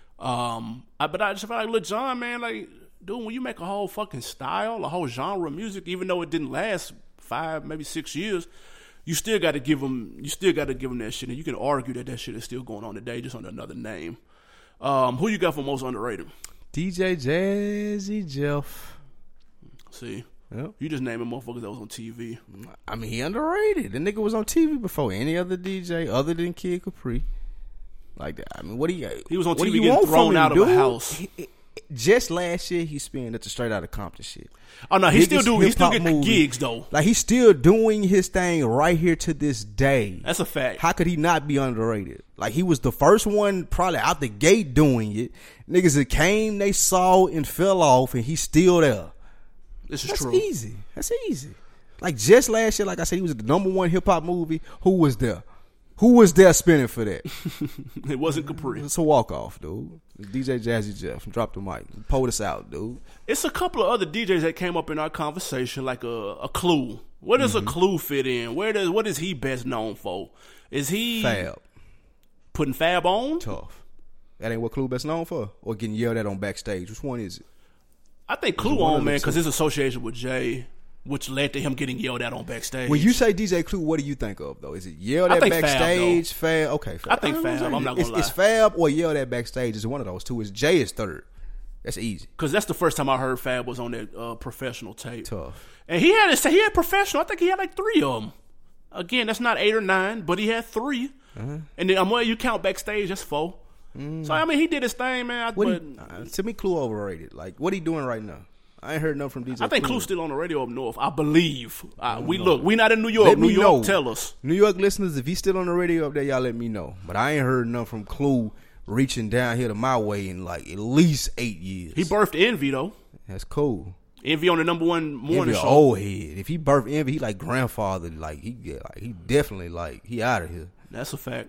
Um, I, but I just feel like Lil Jon, man, like, dude, when you make a whole fucking style, a whole genre of music, even though it didn't last five, maybe six years, you still got to give them, you still got to give them that shit. And you can argue that that shit is still going on today, just under another name. Um, who you got for most underrated? D J Jazzy Jeff. See, Yep. you just naming motherfuckers that was on T V. I mean, he underrated. The nigga was on T V before any other D J other than Kid Capri. Like that. I mean, what do you? He was on what T do V you getting want thrown from him, out of a dude? house. He- he- Just last year, he spent at the Straight Outta Compton shit. Oh no, he still Biggest do. He still hip-hop get movie. gigs though. Like, he's still doing his thing right here to this day. That's a fact. How could he not be underrated? Like, he was the first one probably out the gate doing it. Niggas that came, they saw and fell off, and he's still there. This is That's true. easy. That's easy. Like, just last year, like I said, he was the number one hip hop movie. Who was there? Who was there spinning for that? It wasn't Capri. It's a walk off, dude. D J Jazzy Jeff, drop the mic, pull this out, dude. It's a couple of other D Js that came up in our conversation, like a, a Clue. Where does Mm-hmm. a Clue fit in? Where does what is he best known for? Is he Fab, putting Fab on? tough. That ain't what Clue best known for, or getting yelled at on backstage. Which one is it? I think Clue one of on, the man, two. because his association with Jay, which led to him getting yelled at on backstage. When you say D J Clue, what do you think of though? Is it yelled I at think Fab, backstage? Fab, okay. Fab. I think Fab, I'm not gonna it's, lie. It's Fab or yelled at backstage. Is one of those two. Is Jay is third. That's easy. Because that's the first time I heard Fab was on that uh, professional tape. Tough. And he had he had professional. I think he had like three of them. Again, that's not eight or nine, but he had three. Uh-huh. And then, um, well, you count backstage, that's four. Mm. So I mean, he did his thing, man. I, What but he, uh, to me, Clue overrated. Like, what he doing right now? I ain't heard nothing from D J. I think Clue. Clue's still on the radio up north. I believe. Uh, we look. We not in New York. Let New me York, know. tell us. New York listeners, if he's still on the radio up there, y'all let me know. But I ain't heard nothing from Clue reaching down here to my way in like at least eight years. He birthed Envy though. That's cool. Envy on the number one morning Envy a show. old head. If he birthed Envy, he like grandfather. Like he get like he definitely like he out of here. That's a fact.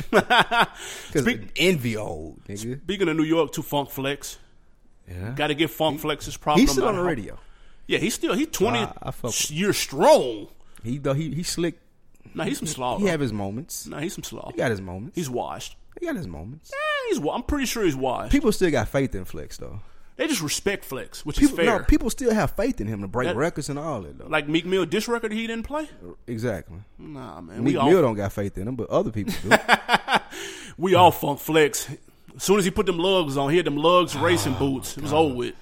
Because Speak- Envy old nigga. Speaking of New York, too, Funk Flex. Yeah. Got to give Funk Flex his proper. He's still amount on the of- radio. Yeah, he's still he's twenty I- I fuck with- years strong. He though he he slick. Nah, he's some slaughter. He have his moments. Nah, he's some slaughter. He got his moments. He's washed. He got his moments. Eh, he's. wa- I'm pretty sure he's washed. People still got faith in Flex though. They just respect Flex, which People, is fair. no, people still have faith in him to break That- records and all that though. Like Meek Mill, this record he didn't play. Exactly. Nah, man. Meek We all Mill don't got faith in him, but other people do. we all Funk Flex. As soon as he put them lugs on, he had them lugs racing boots. It was over with.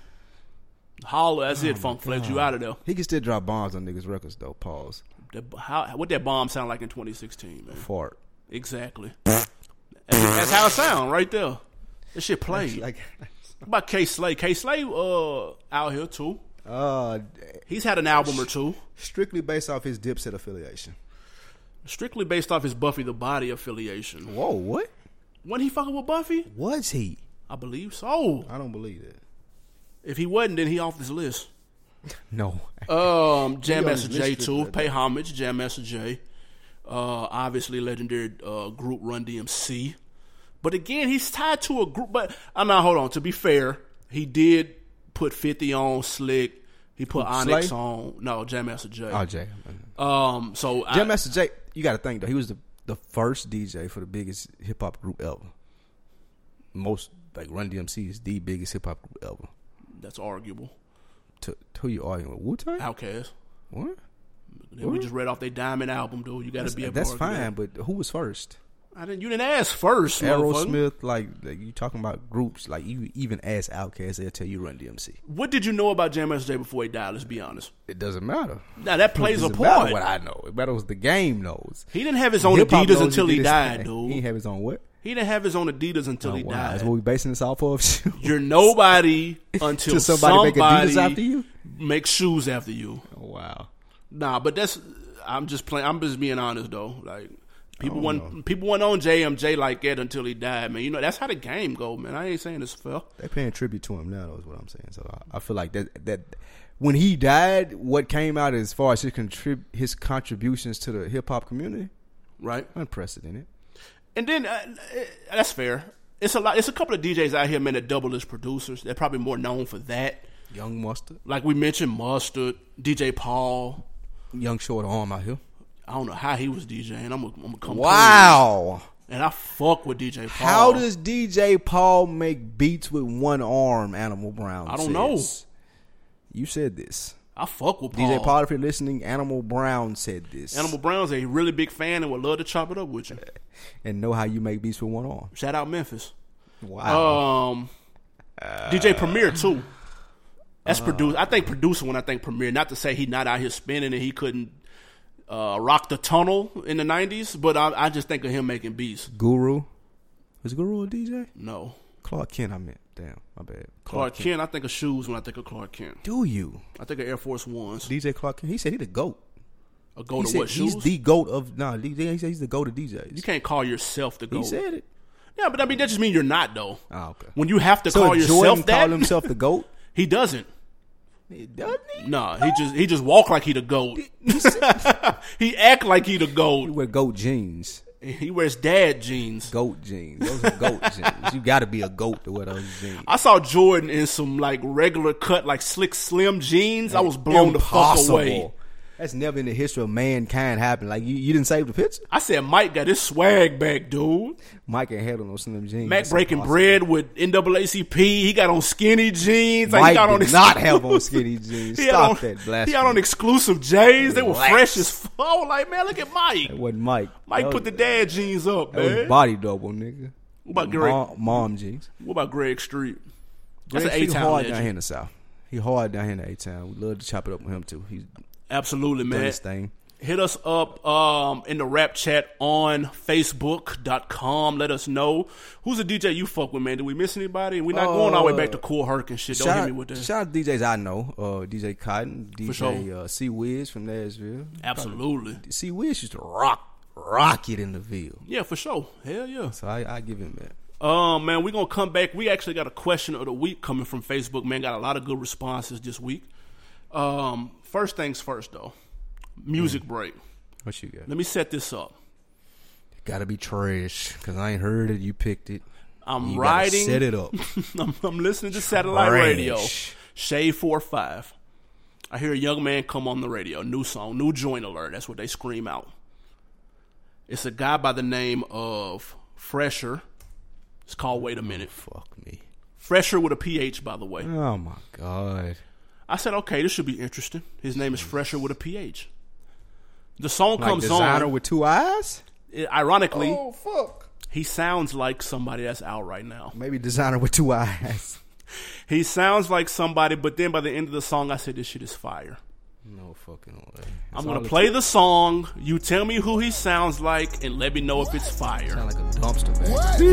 Holla, that's it, Funk Flex. You out of there. He can still drop bombs on niggas' records though. Pause. That, how, what that bomb sound like in twenty sixteen, man? Fart. Exactly. that's, that's how it sound right there. That shit played. Like, What about K Slay? K Slay uh, out here too. uh, He's had an album or two. strictly based off his Dipset affiliation. Strictly based off his Buffy the Body affiliation. Whoa, what? Wasn't he fucking with Buffy? Was he? I believe so. I don't believe that. If he wasn't, then he off this list. No. Um, Jam He on Master his J list too. right Pay there. homage, Jam Master J. Uh, obviously legendary uh, group Run D M C. But again, he's tied to a group. But I'm not. Hold on. To be fair, he did put fifty on Slick. He put Who, Onyx Slay? on. No, Jam Master J. Oh, Jay. Um. So I, Jam Master Jay, you got to think though. He was the the first D J for the biggest hip hop group ever. Most like Run D M C is the biggest hip hop group ever. that's arguable. To, to who you arguing with? Wu Tang? Outkast. What? We just read off their Diamond album, dude. You got to be a That's fine, but who was first? I didn't. You didn't ask first. Aerosmith, like, like you talking about groups, like you even ask Outkast, they'll tell you Run D M C. What did you know about Jam Master Jay before he died? Let's be honest. It doesn't matter. Now that plays it a doesn't part. Matter what I know, it matters the game knows. He didn't have his own Hip-hop Adidas knows until he did his died, thing. dude. He didn't have his own what? He didn't have his own Adidas until Oh, he wow. died. That's what we basing this off of. You're nobody until Till somebody, somebody make Adidas after you. Make shoes after you. Oh, wow. Nah, but that's. I'm just playing. I'm just being honest though. Like people Oh, want no. people want on J M J like that until he died, man. You know that's how the game go, man. I ain't saying it's fair. They're paying tribute to him now, though, is what I'm saying. So I, I feel like that that when he died, what came out as far as his contrib- his contributions to the hip hop community, Right. unprecedented. And then uh, that's fair. It's a lot. It's a couple of D Js out here, man, that double as producers. They're probably more known for that. Young Mustard, Like we mentioned, Mustard, D J Paul. young short arm out here. I don't know how he was DJing. I'm gonna, I'm gonna come. Wow. clean. And I fuck with D J Paul. How does D J Paul make beats with one arm? Animal Brown. I don't says. know. You said this. I fuck with Paul. D J Paul, if you're listening, Animal Brown said this. Animal Brown's a really big fan and would love to chop it up with you. And know how you make beats with one arm. Shout out Memphis. Wow. Um, D J Premier too. That's uh, produce. I think producer when I think Premier. Not to say he not out here spinning and he couldn't uh, rock the tunnel in the nineties, but I, I just think of him making beats. Guru. Was Guru a D J? No. Clark Kent, I meant. Damn, my bad. Clark, Clark Kent. Kent. I think of shoes when I think of Clark Kent. Do you? I think of Air Force Ones. D J Clark Kent. He said he the GOAT. A goat he of what, shoes? He's the GOAT of, nah, D J, he said he's the GOAT of D Js. You can't call yourself the GOAT. He said it. Yeah, but I mean, that just means you're not, though. Oh, okay. When you have to so call if yourself Jordan that. call himself the GOAT? He doesn't. He doesn't he? Nah, he just he just walk like he the GOAT. He act like he the He GOAT. wear GOAT jeans. He wears dad jeans. GOAT jeans. Those are GOAT jeans. You got to be a GOAT to wear those jeans. I saw Jordan in some like regular cut, like slick slim jeans. I was blown Impossible. the fuck away. That's never in the history of mankind happened. Like, you, you didn't save the picture? I said Mike got his swag back, dude. Mike ain't had on those slim jeans. Mac That's breaking impossible. bread with N double A C P. He got on skinny jeans. Like, Mike he got did on ex- not have on skinny jeans. He had Stop on, that blasphemy. He had on exclusive J's. They were Relax. fresh as fuck. I was like, man, look at Mike. That wasn't Mike. Mike That put was- the dad jeans up, That man. was body double, nigga. What about Greg? Mom, mom jeans. What about Greg Street? That's Greg an Street A-Town hard legend. down here in the South. He hard down here in the A-Town. We love to chop it up with him, too. He's Absolutely, done man. his thing. Hit us up um, in the rap chat on Facebook dot com. Let us know. Who's a D J you fuck with, man? Did we miss anybody? We're not Uh, going all the way back to Cool Herc and shit. Don't Shout, hit me with that. shout out to D Js I know. Uh, D J Cotton, D J sure. uh, C Wiz from Nashville. Absolutely. C Wiz used to rock, rock it in the Ville. Yeah, for sure. Hell yeah. So I, I give him that. Um, man, we're going to come back. We actually got a question of the week coming from Facebook, man. Got a lot of good responses this week. Um, first things first, though. Music Mm. break. What you got? Let me set this up. Gotta be trash, because I ain't heard it. You picked it. I'm You gotta riding. set it up. I'm, I'm listening to satellite Trash. radio. Shade four five. I hear a young man come on the radio. New song, new joint alert. That's what they scream out. It's a guy by the name of Fresher. It's called Wait a Minute. Fuck me. Fresher with a P H, by the way. Oh my God. I said, okay, this should be interesting. His name is Fresher with a P H. The song Like comes designer on. with two eyes? It- ironically, Oh fuck. he sounds like somebody that's out right now. Maybe designer with two eyes. He sounds like somebody, but then by the end of the song, I said, this shit is fire. No fucking way. I'm going to play the song. You tell me who he sounds like and let me know if it's fire. Sound like a dumpster bag.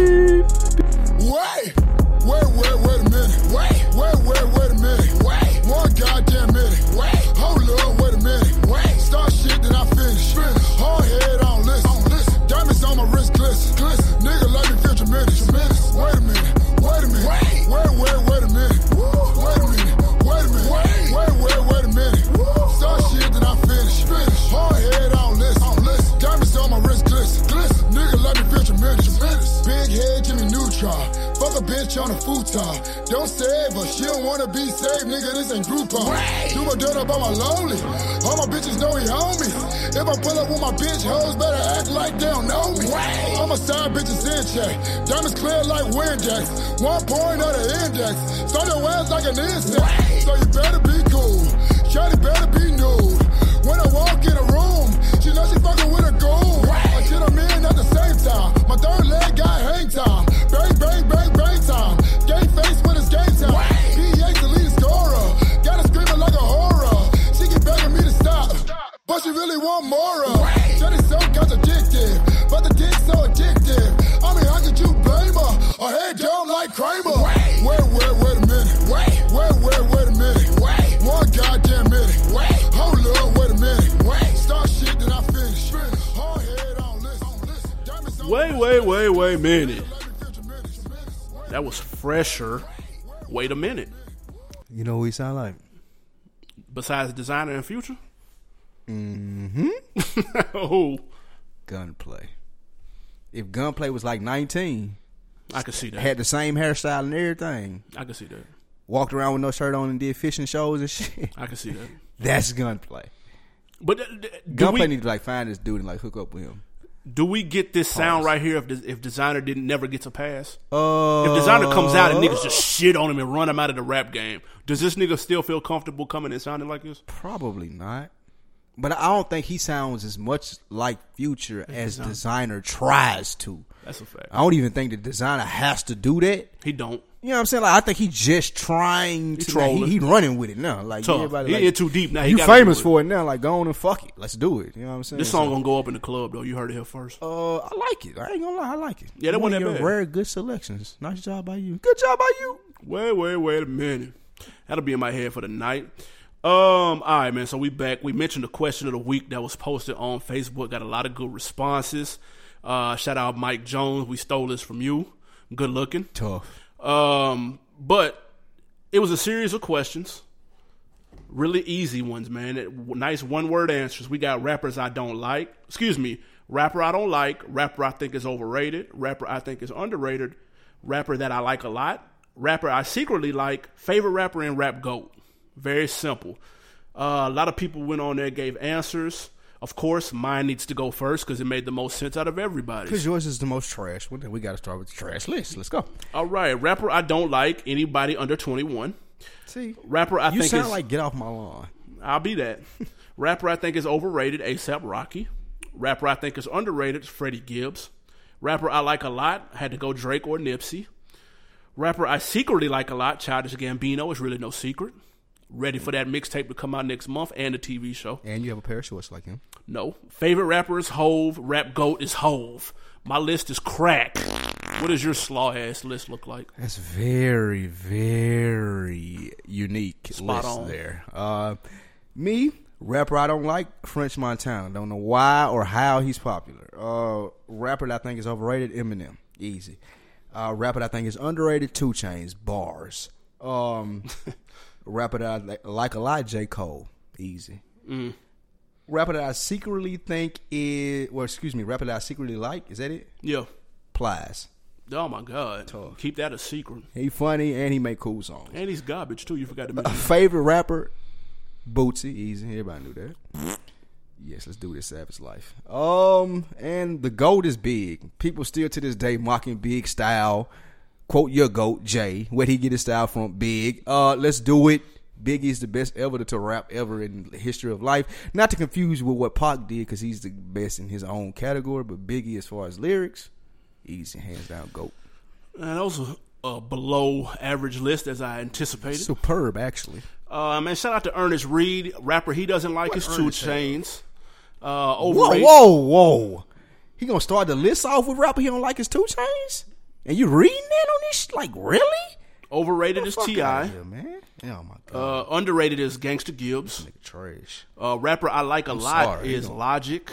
Wait, wait, wait, wait a minute. Wait, wait, wait, wait a minute. Wait, one goddamn minute. Wait, hold up, wait a minute. Wait, start shit, then I finish. Finish. Hard head on listen. On listen. Diamonds on my wrist, glisten. Glisten. Nigga, let me feel tremendous. Tremendous. Wait a minute. Wait a minute. Wait, wait, wait, wait a minute. Wait a minute. Wait a minute. Wait, wait, wait, wait a minute. Start shit, then I finish. Finish. Hard head on listen. On listen. Diamonds on my wrist, glisten. Glisten. Nigga, let me feel tremendous. Tremendous. Big head, Jimmy Neutron. Fuck a bitch on a futon. Don't save her, she don't wanna be saved, nigga. This ain't Groupon. Do my dirt up on my lonely. All my bitches know he homies. If I pull up with my bitch hoes, better act like they don't know me. All my side bitches in check. Diamonds clear like Windex. One point of the index. Start your ass like an insect. So you better be cool. Shawty better be nude. When I walk in she really want more of. Said it's so contradictive, but the dick's so addictive. I mean, how could you blame her? Her head down like Kramer. Wait, wait, wait, wait a minute. Wait, wait, wait, wait a minute. Wait, one goddamn minute. Wait, hold up, wait a minute. Wait, start shit that I finish. Hard head on listen. Wait, wait, wait, wait a minute. That was fresher. Wait a minute. You know who he sound like? Besides Designer and Future? Mm-hmm. Oh. Gunplay. If Gunplay was like nineteen, I could see that. had the same hairstyle and everything, I could see that. walked around with no shirt on and did fishing shows and shit, I could see that. that's Gunplay. But uh, do Gunplay we, need to like find this dude and like hook up with him. do we get this sound Pause. right here if if Designer didn't never gets a pass? Uh, If Designer comes out and niggas just shit on him and run him out of the rap game, does this nigga still feel comfortable coming and sounding like this? Probably not. But I don't think he sounds as much like Future as Designer. Designer tries to. That's a fact. I don't even think the Designer has to do that. He don't. You know what I'm saying? Like, I think he's just trying to. trolling. He, he running with it now. Like Tough. everybody, He like, in too deep now. He You gotta famous do it. for it now. Like, go on and fuck it. Let's do it. You know what I'm saying? This song So, gonna go up in the club though. You heard it here first. Uh, I like it. I ain't gonna lie. I like it. Yeah, that One wasn't of that your bad. rare good selections. Nice job by you. Good job by you. Wait, wait, wait a minute. That'll be in my head for the night. Um, all right, man. So we back. We mentioned the question of the week that was posted on Facebook. Got a lot of good responses. Uh, shout out Mike Jones. We stole this from you. Good looking. Tough. Um, but it was a series of questions. Really easy ones, man. It, nice one word answers. We got rappers I don't like. Excuse me. Rapper I don't like. Rapper I think is overrated. Rapper I think is underrated. Rapper that I like a lot. Rapper I secretly like. Favorite rapper and rap GOAT. Very simple. Uh, a lot of people went on there, gave answers. Of course, mine needs to go first because it made the most sense out of everybody's. Because yours is the most trash. Well, then we got to start with the trash list. Let's go. All right. Rapper I don't like. Anybody under twenty-one. See, Rapper I you think sound is, like get off my lawn. I'll be that. Rapper I think is overrated, ASAP Rocky. Rapper I think is underrated, Freddie Gibbs. Rapper I like a lot, had to go Drake or Nipsey. Rapper I secretly like a lot, Childish Gambino, is really no secret. Ready for that mixtape to come out next month and the T V show. And you have a pair of shorts like him. No. Favorite rapper is Hove. Rap GOAT is Hove. My list is crack. What does your slaw ass list look like? That's very, very unique Spot list on. there. Uh, me, rapper I don't like, French Montana. Don't know why or how he's popular. Uh, rapper that I think is overrated, Eminem. Easy. Uh, rapper that I think is underrated, two Chainz. Bars. Um, rapper that I li- like a lot, J. Cole. Easy. Mm. Rapper that I secretly think is, well, excuse me, rapper that I secretly like, is that it? Yeah. Plies. Oh, my God. Tough. Keep that a secret. He funny and he make cool songs. And he's garbage, too. You forgot to A mention. favorite rapper, Bootsy. Easy. Everybody knew that. Yes, let's do this Savage Life. Um, and the GOAT is Big. People still to this day mocking Big style. Quote your GOAT, Jay. Where'd he get his style from? Big. Uh, let's do it. Biggie is the best ever to rap ever in the history of life. Not to confuse with what Pac did, because he's the best in his own category. But Biggie, as far as lyrics, easy, hands down, GOAT. And that was a, a below average list as I anticipated. Superb, actually. Uh, man, shout out to Ernest Reed, rapper he doesn't like What is Two Ernest Chainz. Uh, Whoa, overrated. whoa, whoa. He gonna start the list off with rapper he don't like his two Chainz? And you reading that on this? Like, really? Overrated is Fuck T outta I. here, man. Oh, my God. Uh, underrated is Gangsta Gibbs. Nigga trash. Uh, rapper I like a lot sorry, is you know. Logic.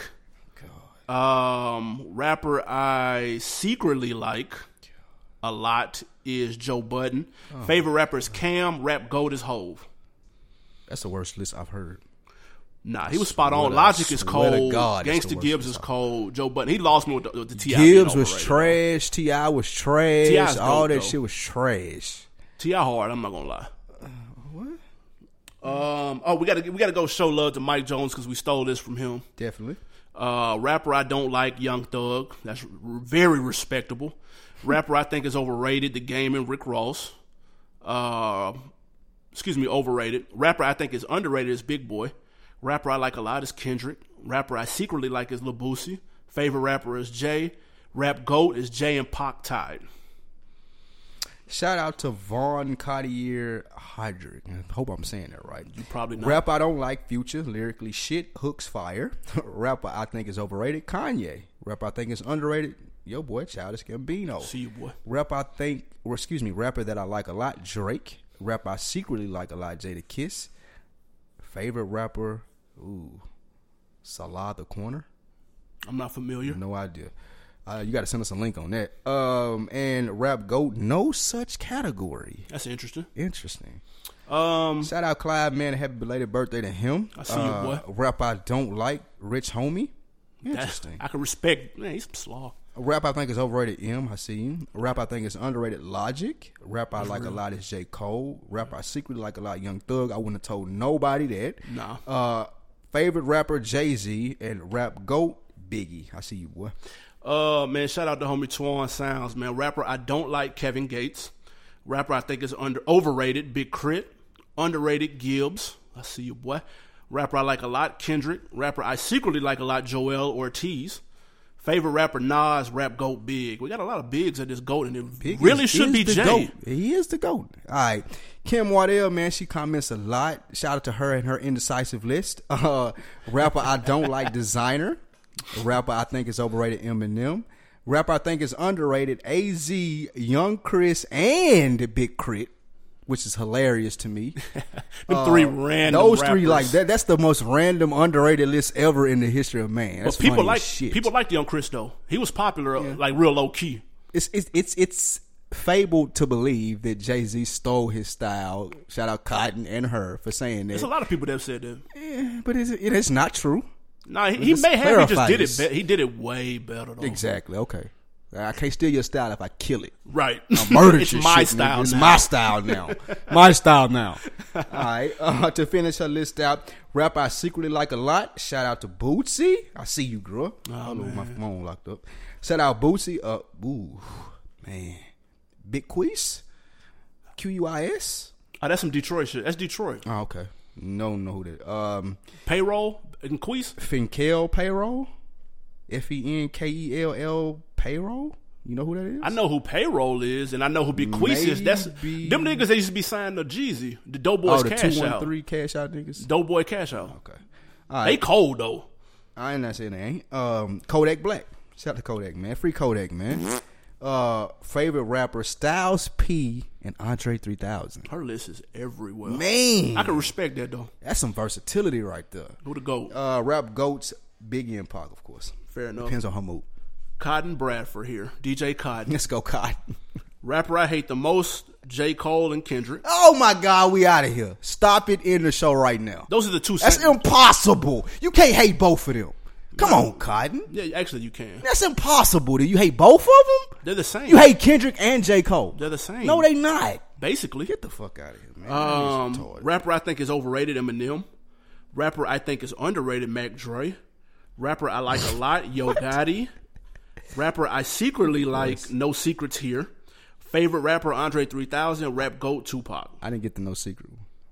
Um, rapper I secretly like a lot is Joe Budden. Oh. Favorite rapper is Cam. Rap GOAT is Hove. That's the worst list I've heard. Nah, he was spot Swear on. to- Logic is swear to cold. God, it's the Gangsta worst Gibbs is list I've- cold. Joe Budden. He lost me with the, with the T I. Gibbs was trash. T I was trash. T I's All dope, that though. shit was trash. T I hard. I'm not gonna lie. What? Um. Oh, we gotta we gotta go show love to Mike Jones because we stole this from him. Definitely. Uh, rapper I don't like, Young Thug. That's r- very respectable. Rapper I think is overrated, The Game and Rick Ross. Uh, excuse me, overrated. Rapper I think is underrated is Big Boy. Rapper I like a lot is Kendrick. Rapper I secretly like is Lil Boosie. Favorite rapper is Jay. Rap GOAT is Jay and Pac tied. Shout out to Vaughn Cartier Hydrick. I hope I'm saying that right. You probably not. Rapper I don't like, Future. Lyrically shit. Hooks fire. Rapper I think is overrated, Kanye. Rapper I think is underrated, yo boy, Childish Gambino. See you, boy. Rapper I think, or excuse me, rapper that I like a lot, Drake. Rapper I secretly like a lot, Jadakiss. Favorite rapper, ooh, Salah the Corner. I'm not familiar. No idea. Uh, you got to send us a link on that. Um, and Rap Goat, no such category. That's interesting. Interesting. Um, Shout out Clyde, man. Happy belated birthday to him. I see uh, you, boy. Rap I don't like, Rich Homie. Interesting. I can respect. Man, he's some slaw. A rap I think is overrated, M. I see you. A rap I think is underrated, Logic. A rap I That's like real. a lot is J. Cole. Rap I secretly like a lot, Young Thug. I wouldn't have told nobody that. Nah. Uh, favorite rapper, Jay-Z. And rap Goat, Biggie. I see you, boy. Uh, man, shout out to homie Twan Sounds, man. Rapper I don't like, Kevin Gates. Rapper I think is under overrated, Big Crit. Underrated, Gibbs. I see you, boy. Rapper I like a lot, Kendrick. Rapper I secretly like a lot, Joel Ortiz. Favorite rapper, Nas. Rap Goat, Big. We got a lot of bigs at this Goat, and it Big really is- should is be the Jay. GOAT. He is the GOAT. All right. Kim Waddell, man, she comments a lot. Shout out to her and her indecisive list. Uh, rapper I don't like, Designer. Rapper I think is overrated, Eminem. Rapper I think is underrated, A Z, Young Chris, and Big Crit, which is hilarious to me. Them three random Those rappers. three, like that, that's the most random underrated list ever in the history of man. That's But people funny like as shit. people like Young Chris though. He was popular, uh, like real low key. It's it's it's it's fabled to believe that Jay-Z stole his style. Shout out Cotton and her for saying that. There's a lot of people that have said that. Eh, but it's, it is not true. Nah, he, he Let's may have. He clarify just did this. it. Be- he did it way better though. Exactly. Okay. I can't steal your style if I kill it. Right. I murdered it's your my shit, style. nigga. It's now. my style now. My style now. All right. Uh, to finish her list out, rapper I secretly like a lot. Shout out to Bootsy. I see you, girl. Oh, I know man. my phone locked up. Shout out Bootsy. Uh, ooh, man. Big Queez. Q U I S. Oh, that's some Detroit shit. That's Detroit. Oh, okay. No, know who that. Um, Payroll and Queez. Finkel Payroll. F E N K E L L Payroll. You know who that is? I know who Payroll is, and I know who Big Queez is. That's Maybe- them niggas that used to be signed to Jeezy, the Dope Oh, Boys the Cash two one Out. three cash out niggas. Dope Boy Cash Out. Okay. All They right. cold though. I ain't not saying they ain't. Um, Kodak Black. Shout out to Kodak, man. Free Kodak, man. Uh, favorite rapper, Styles P and Andre three thousand. Her list is everywhere. Man, I can respect that though. that's some versatility right there. Who to go? Uh, rap goats, Biggie and Pac, of course. Fair enough. Depends on her mood. Cotton Bradford here. D J Cotton. Let's go, Cotton. Rapper I hate the most, J. Cole and Kendrick. Oh my God, we out of here. Stop it in the show right now. Those are the two. That's sen- impossible. You can't hate both of them. Come on, Cotton. Yeah, actually you can. That's impossible. Do you hate both of them? They're the same. You hate Kendrick and J. Cole. They're the same. No, they not. Basically. Get the fuck out of here, man. Um, That is retarded. rapper I think is overrated, Eminem. Rapper I think is underrated, Mac Dre. Rapper I like a lot, Yo Gotti. Rapper I secretly like, No Secrets Here. Favorite rapper, Andre three thousand. Rap Goat, Tupac. I didn't get the no secret.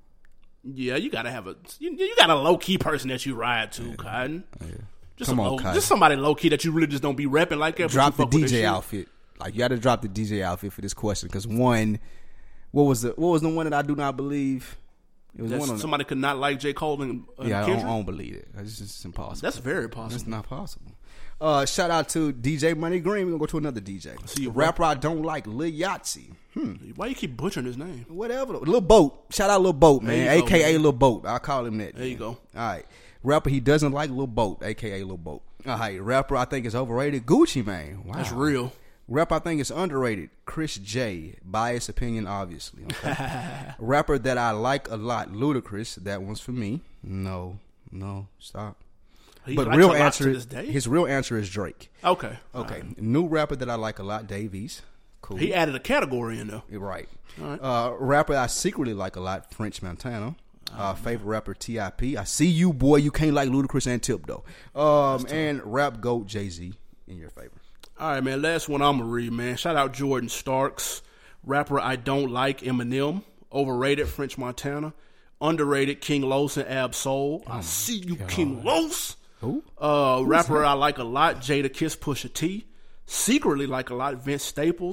Yeah, you gotta have a you, you got a low key person that you ride to, Cotton. Just Come a on, low, Cotton. just somebody low key that you really just don't be repping like that. but Drop you the fuck with D that J shit. outfit. Like you got to drop the D J outfit for this question because one, what was the what was the one that I do not believe? It was That's- one on. somebody could not like J. Cole and, and Yeah, I don't, Kendrick. I don't believe it. It's just impossible. That's very That's possible. not possible. Uh, shout out to D J Money Green. We're gonna go to another D J. See you, bro. Rapper I don't like, Lil Yachty. Hmm. Why you keep butchering his name? Whatever. Lil Boat. Shout out Lil Boat, man. There you go, A K A man. Lil Boat. I'll call him that. There you man. go. All right. Rapper he doesn't like, Lil Boat. A K A Lil Boat. All right. Rapper I think is overrated, Gucci Mane. Wow. That's real. Rapper I think is underrated, Chris J. Biased opinion, obviously. Okay. Rapper that I like a lot, Ludacris. That one's for me. No. No. Stop. He But likes real a lot answer to is this day. his real answer is Drake. Okay. Okay. New rapper that I like a lot, Davies. Cool. He added a category in there. You're right. All right. Uh, rapper I secretly like a lot, French Montana. Uh, favorite rapper, T I P. I see you, boy. You can't like Ludacris and Tip, though. Um, and rap goat, Jay-Z, in your favor. All right, man. Last one I'm going to read, man. Shout out Jordan Starks. Rapper I don't like, Eminem. Overrated, French Montana. Underrated, King Los and Ab Soul. I see you, King Los. Who? Uh, rapper I like a lot, Jada Kiss, Pusha T. Secretly like a lot, Vince Staples.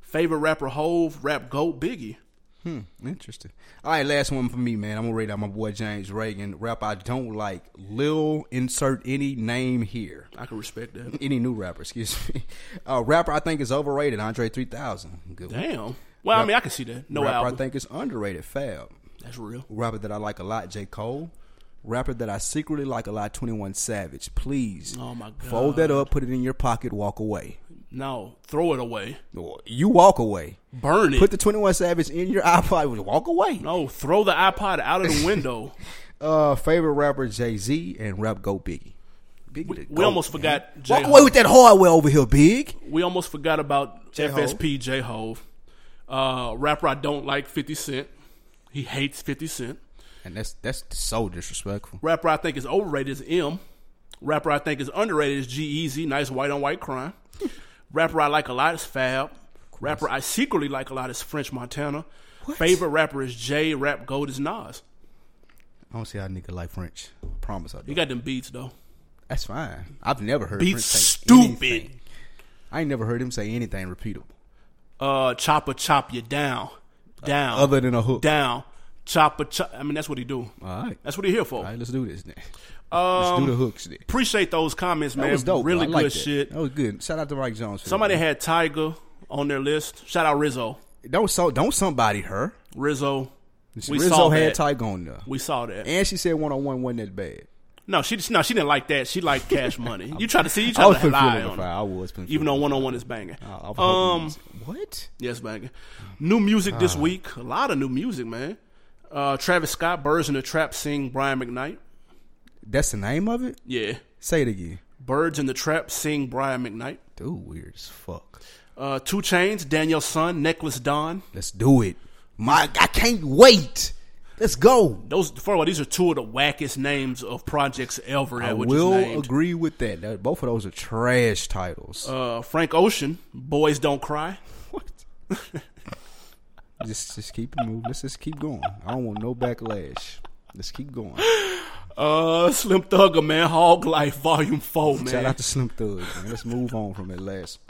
Favorite rapper Hove, rap GOAT Biggie. Hmm, interesting. All right, last one for me, man. I'm gonna rate out my boy James Reagan. Rap I don't like. Lil, insert any name here. I can respect that. Any new rapper, excuse me. Uh, rapper I think is overrated. Andre three thousand. Good one. Damn. Well, Rap, I mean, I can see that. No rapper album. I think is underrated. Fab. That's real. Rapper that I like a lot, J. Cole. Rapper that I secretly like a lot, twenty-one Savage. Please. Oh, my God. Fold that up, put it in your pocket, walk away. No, throw it away. You walk away. Burn it. Put the twenty-one Savage in your iPod, walk away. No, throw the iPod out of the window. uh, favorite rapper, Jay-Z, and rap GOAT Biggie. Biggie We, we GOAT, almost man. forgot J. Walk away with that hardware over here, Big. We almost forgot about J-Ho. F S P J-Hove. Uh, rapper I don't like, fifty Cent. He hates fifty Cent. And that's that's so disrespectful. Rapper I think is overrated is M. Rapper I think is underrated is G-Eazy. Nice white on white crime. Rapper I like a lot is Fab. Rapper I secretly like a lot is French Montana. What? Favorite rapper is Jay. Rap GOAT is Nas. I don't see how a nigga like French. I promise I He don't. got them beats though. That's fine. I've never heard Beats French say stupid. anything. I ain't never heard him say anything repeatable. Uh, chopper chop you down, down, Other than a hook. down, chopper chop. I mean that's what he do. All right. That's what he here for. All right, let's do this then. Um, Let's do the hooks then. Appreciate those comments, That man. was dope. Really I like good that. shit. That was good. Shout out to Mike Jones. For Somebody that. had Tiger on their list. Shout out Rizzo. Don't so don't somebody her. Rizzo. We Rizzo saw had that. Tiger on there. We saw that. And she said one on one wasn't that bad. No, she no, she didn't like that. She liked Cash Money. You try to see, you I try was to putting lie feeling on fire. it. I was putting Even though feeling one on one is banging. I, I was Um, hoping- what? Yes, banging. New music this Ah. week. A lot of new music, man. Uh, Travis Scott, Birds in the Trap sing Brian McKnight. That's the name of it? Yeah. Say it again. Birds in the Trap sing Brian McKnight. Dude, weird as fuck. Uh, Two Chainz, Daniel's son, Necklace Don. Let's do it. My, I can't wait. Let's go. Those, first of all, these are two of the wackest names of projects ever that I were will just named. agree with that. That- Both of those are trash titles. Uh, Frank Ocean, Boys Don't Cry. what? just, just keep it moving. Let's just keep going. I don't want no backlash. Let's keep going. Uh, Slim Thugger, man, Hog Life, Volume Four, man. Shout out to Slim Thug. Man. Let's move on from that last.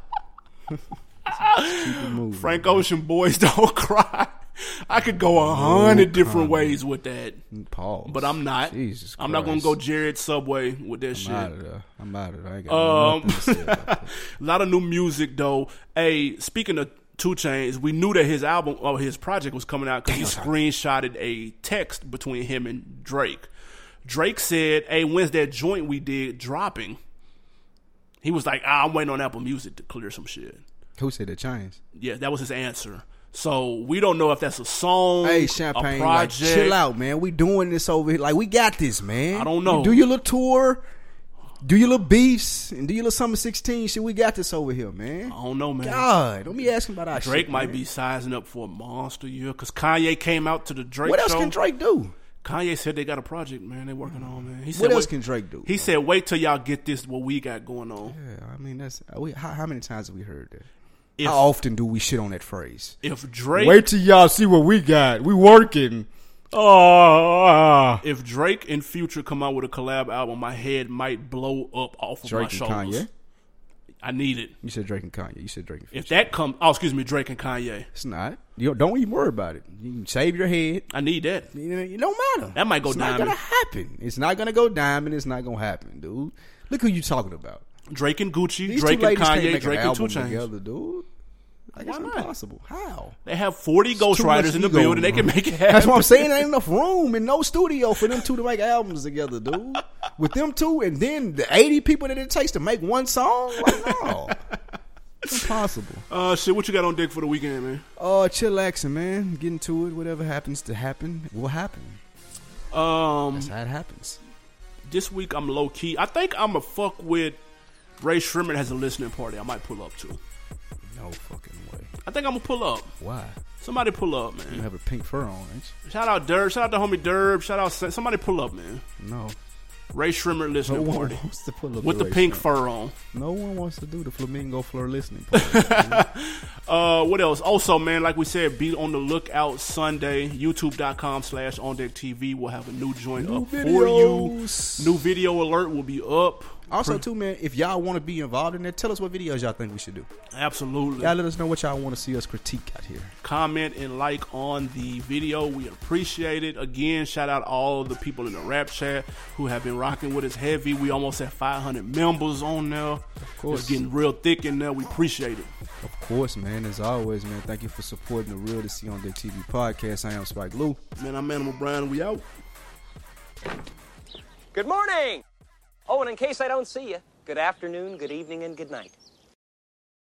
Let's keep it moving. Frank Ocean, Boys Don't Cry. I could go a hundred different ways with that, Pause. but I'm not. Jesus I'm not gonna Christ. go Jared Subway with that I'm shit. out of there. I'm out of there. I ain't got Um, nothing to say about that. A lot of new music though. Hey, speaking of Two Chainz, we knew that his album or his project was coming out because he screenshotted a text between him and Drake. Drake said, "Hey, when's that joint we did dropping?" He was like, ah, "I'm waiting on Apple Music to clear some shit." Who said the chains? Yeah, that was his answer. So we don't know if that's a song, Hey, a Champagne, like, project. chill out, man. We doing this over here. Like, we got this, man. I don't know. You do your little tour, do your little beefs, and do your little Summer sixteen shit. We got this over here, man. I don't know, man. God, don't be asking about our Drake shit, might man. be sizing up for a monster year because Kanye came out to the Drake What else show. can Drake do? Kanye said they got a project, man. They working on, man. He said, What else wait- can Drake do? He said, "Wait till y'all get this. What we got going on." Yeah, I mean, that's we, how, how many times have we heard that? If how often do we shit on that phrase? if Drake, Wait till y'all see what we got. We working. Oh, if Drake and Future come out with a collab album, my head might blow up off of Drake my and shoulders. Kanye. I need it. You said Drake and Kanye. You said Drake and Future. If that comes, oh, excuse me, Drake and Kanye. It's not. You don't even worry about it. You can save your head. I need that. You know, it don't matter. That might go it's diamond. not gonna happen. It's not gonna go diamond. It's not gonna happen, dude. Look who you talking about. Drake and Gucci, These Drake two and ladies can't Kanye, make Drake an and Two album Chainz. together, dude. Like, it's Why not? impossible. How? They have forty Too much ghostwriters in the ego, building. They can bro. make it happen. That's what I'm saying. There ain't enough room in no studio for them two to make albums together, dude. With them two, and then the eighty people that it takes to make one song, like, no, it's impossible. Uh, shit, what you got on deck for the weekend, man? Uh, chillaxing, man. Getting to it. Whatever happens to happen will happen. Um, That's how it happens. this week I'm low key. I think I'm a fuck with Ray Shrimmer has a listening party. I might pull up too. No fucking way. I think I'm gonna pull up. Why? Somebody pull up, You man. have a pink fur on, ain't Shout out Derb. Shout out to homie Derb. Shout out somebody pull up, man. you? No. Ray Shrimmer No listening one party wants to pull up with the Ray pink Shrimmer. fur on. No one wants to do the flamingo fleur listening party. Uh, what else? Also, man, like we said, be on the lookout Sunday. YouTube.com slash On Deck T V will have a new joint New up for you. videos. New video alert will be up. Also, too, man, if y'all want to be involved in that, tell us what videos y'all think we should do. Absolutely. Y'all let us know what y'all want to see us critique out here. Comment and like on the video. We appreciate it. Again, shout out all the people in the rap chat who have been rocking with us heavy. We almost have five hundred members on there. Of course. It's getting real thick in there. We appreciate it. Of course, man. As always, man, thank you for supporting the Real to See on Deck T V podcast. I am Spike Lou. Man, I'm Animal Brian. We out. Good morning. Oh, and in case I don't see you, good afternoon, good evening, and good night.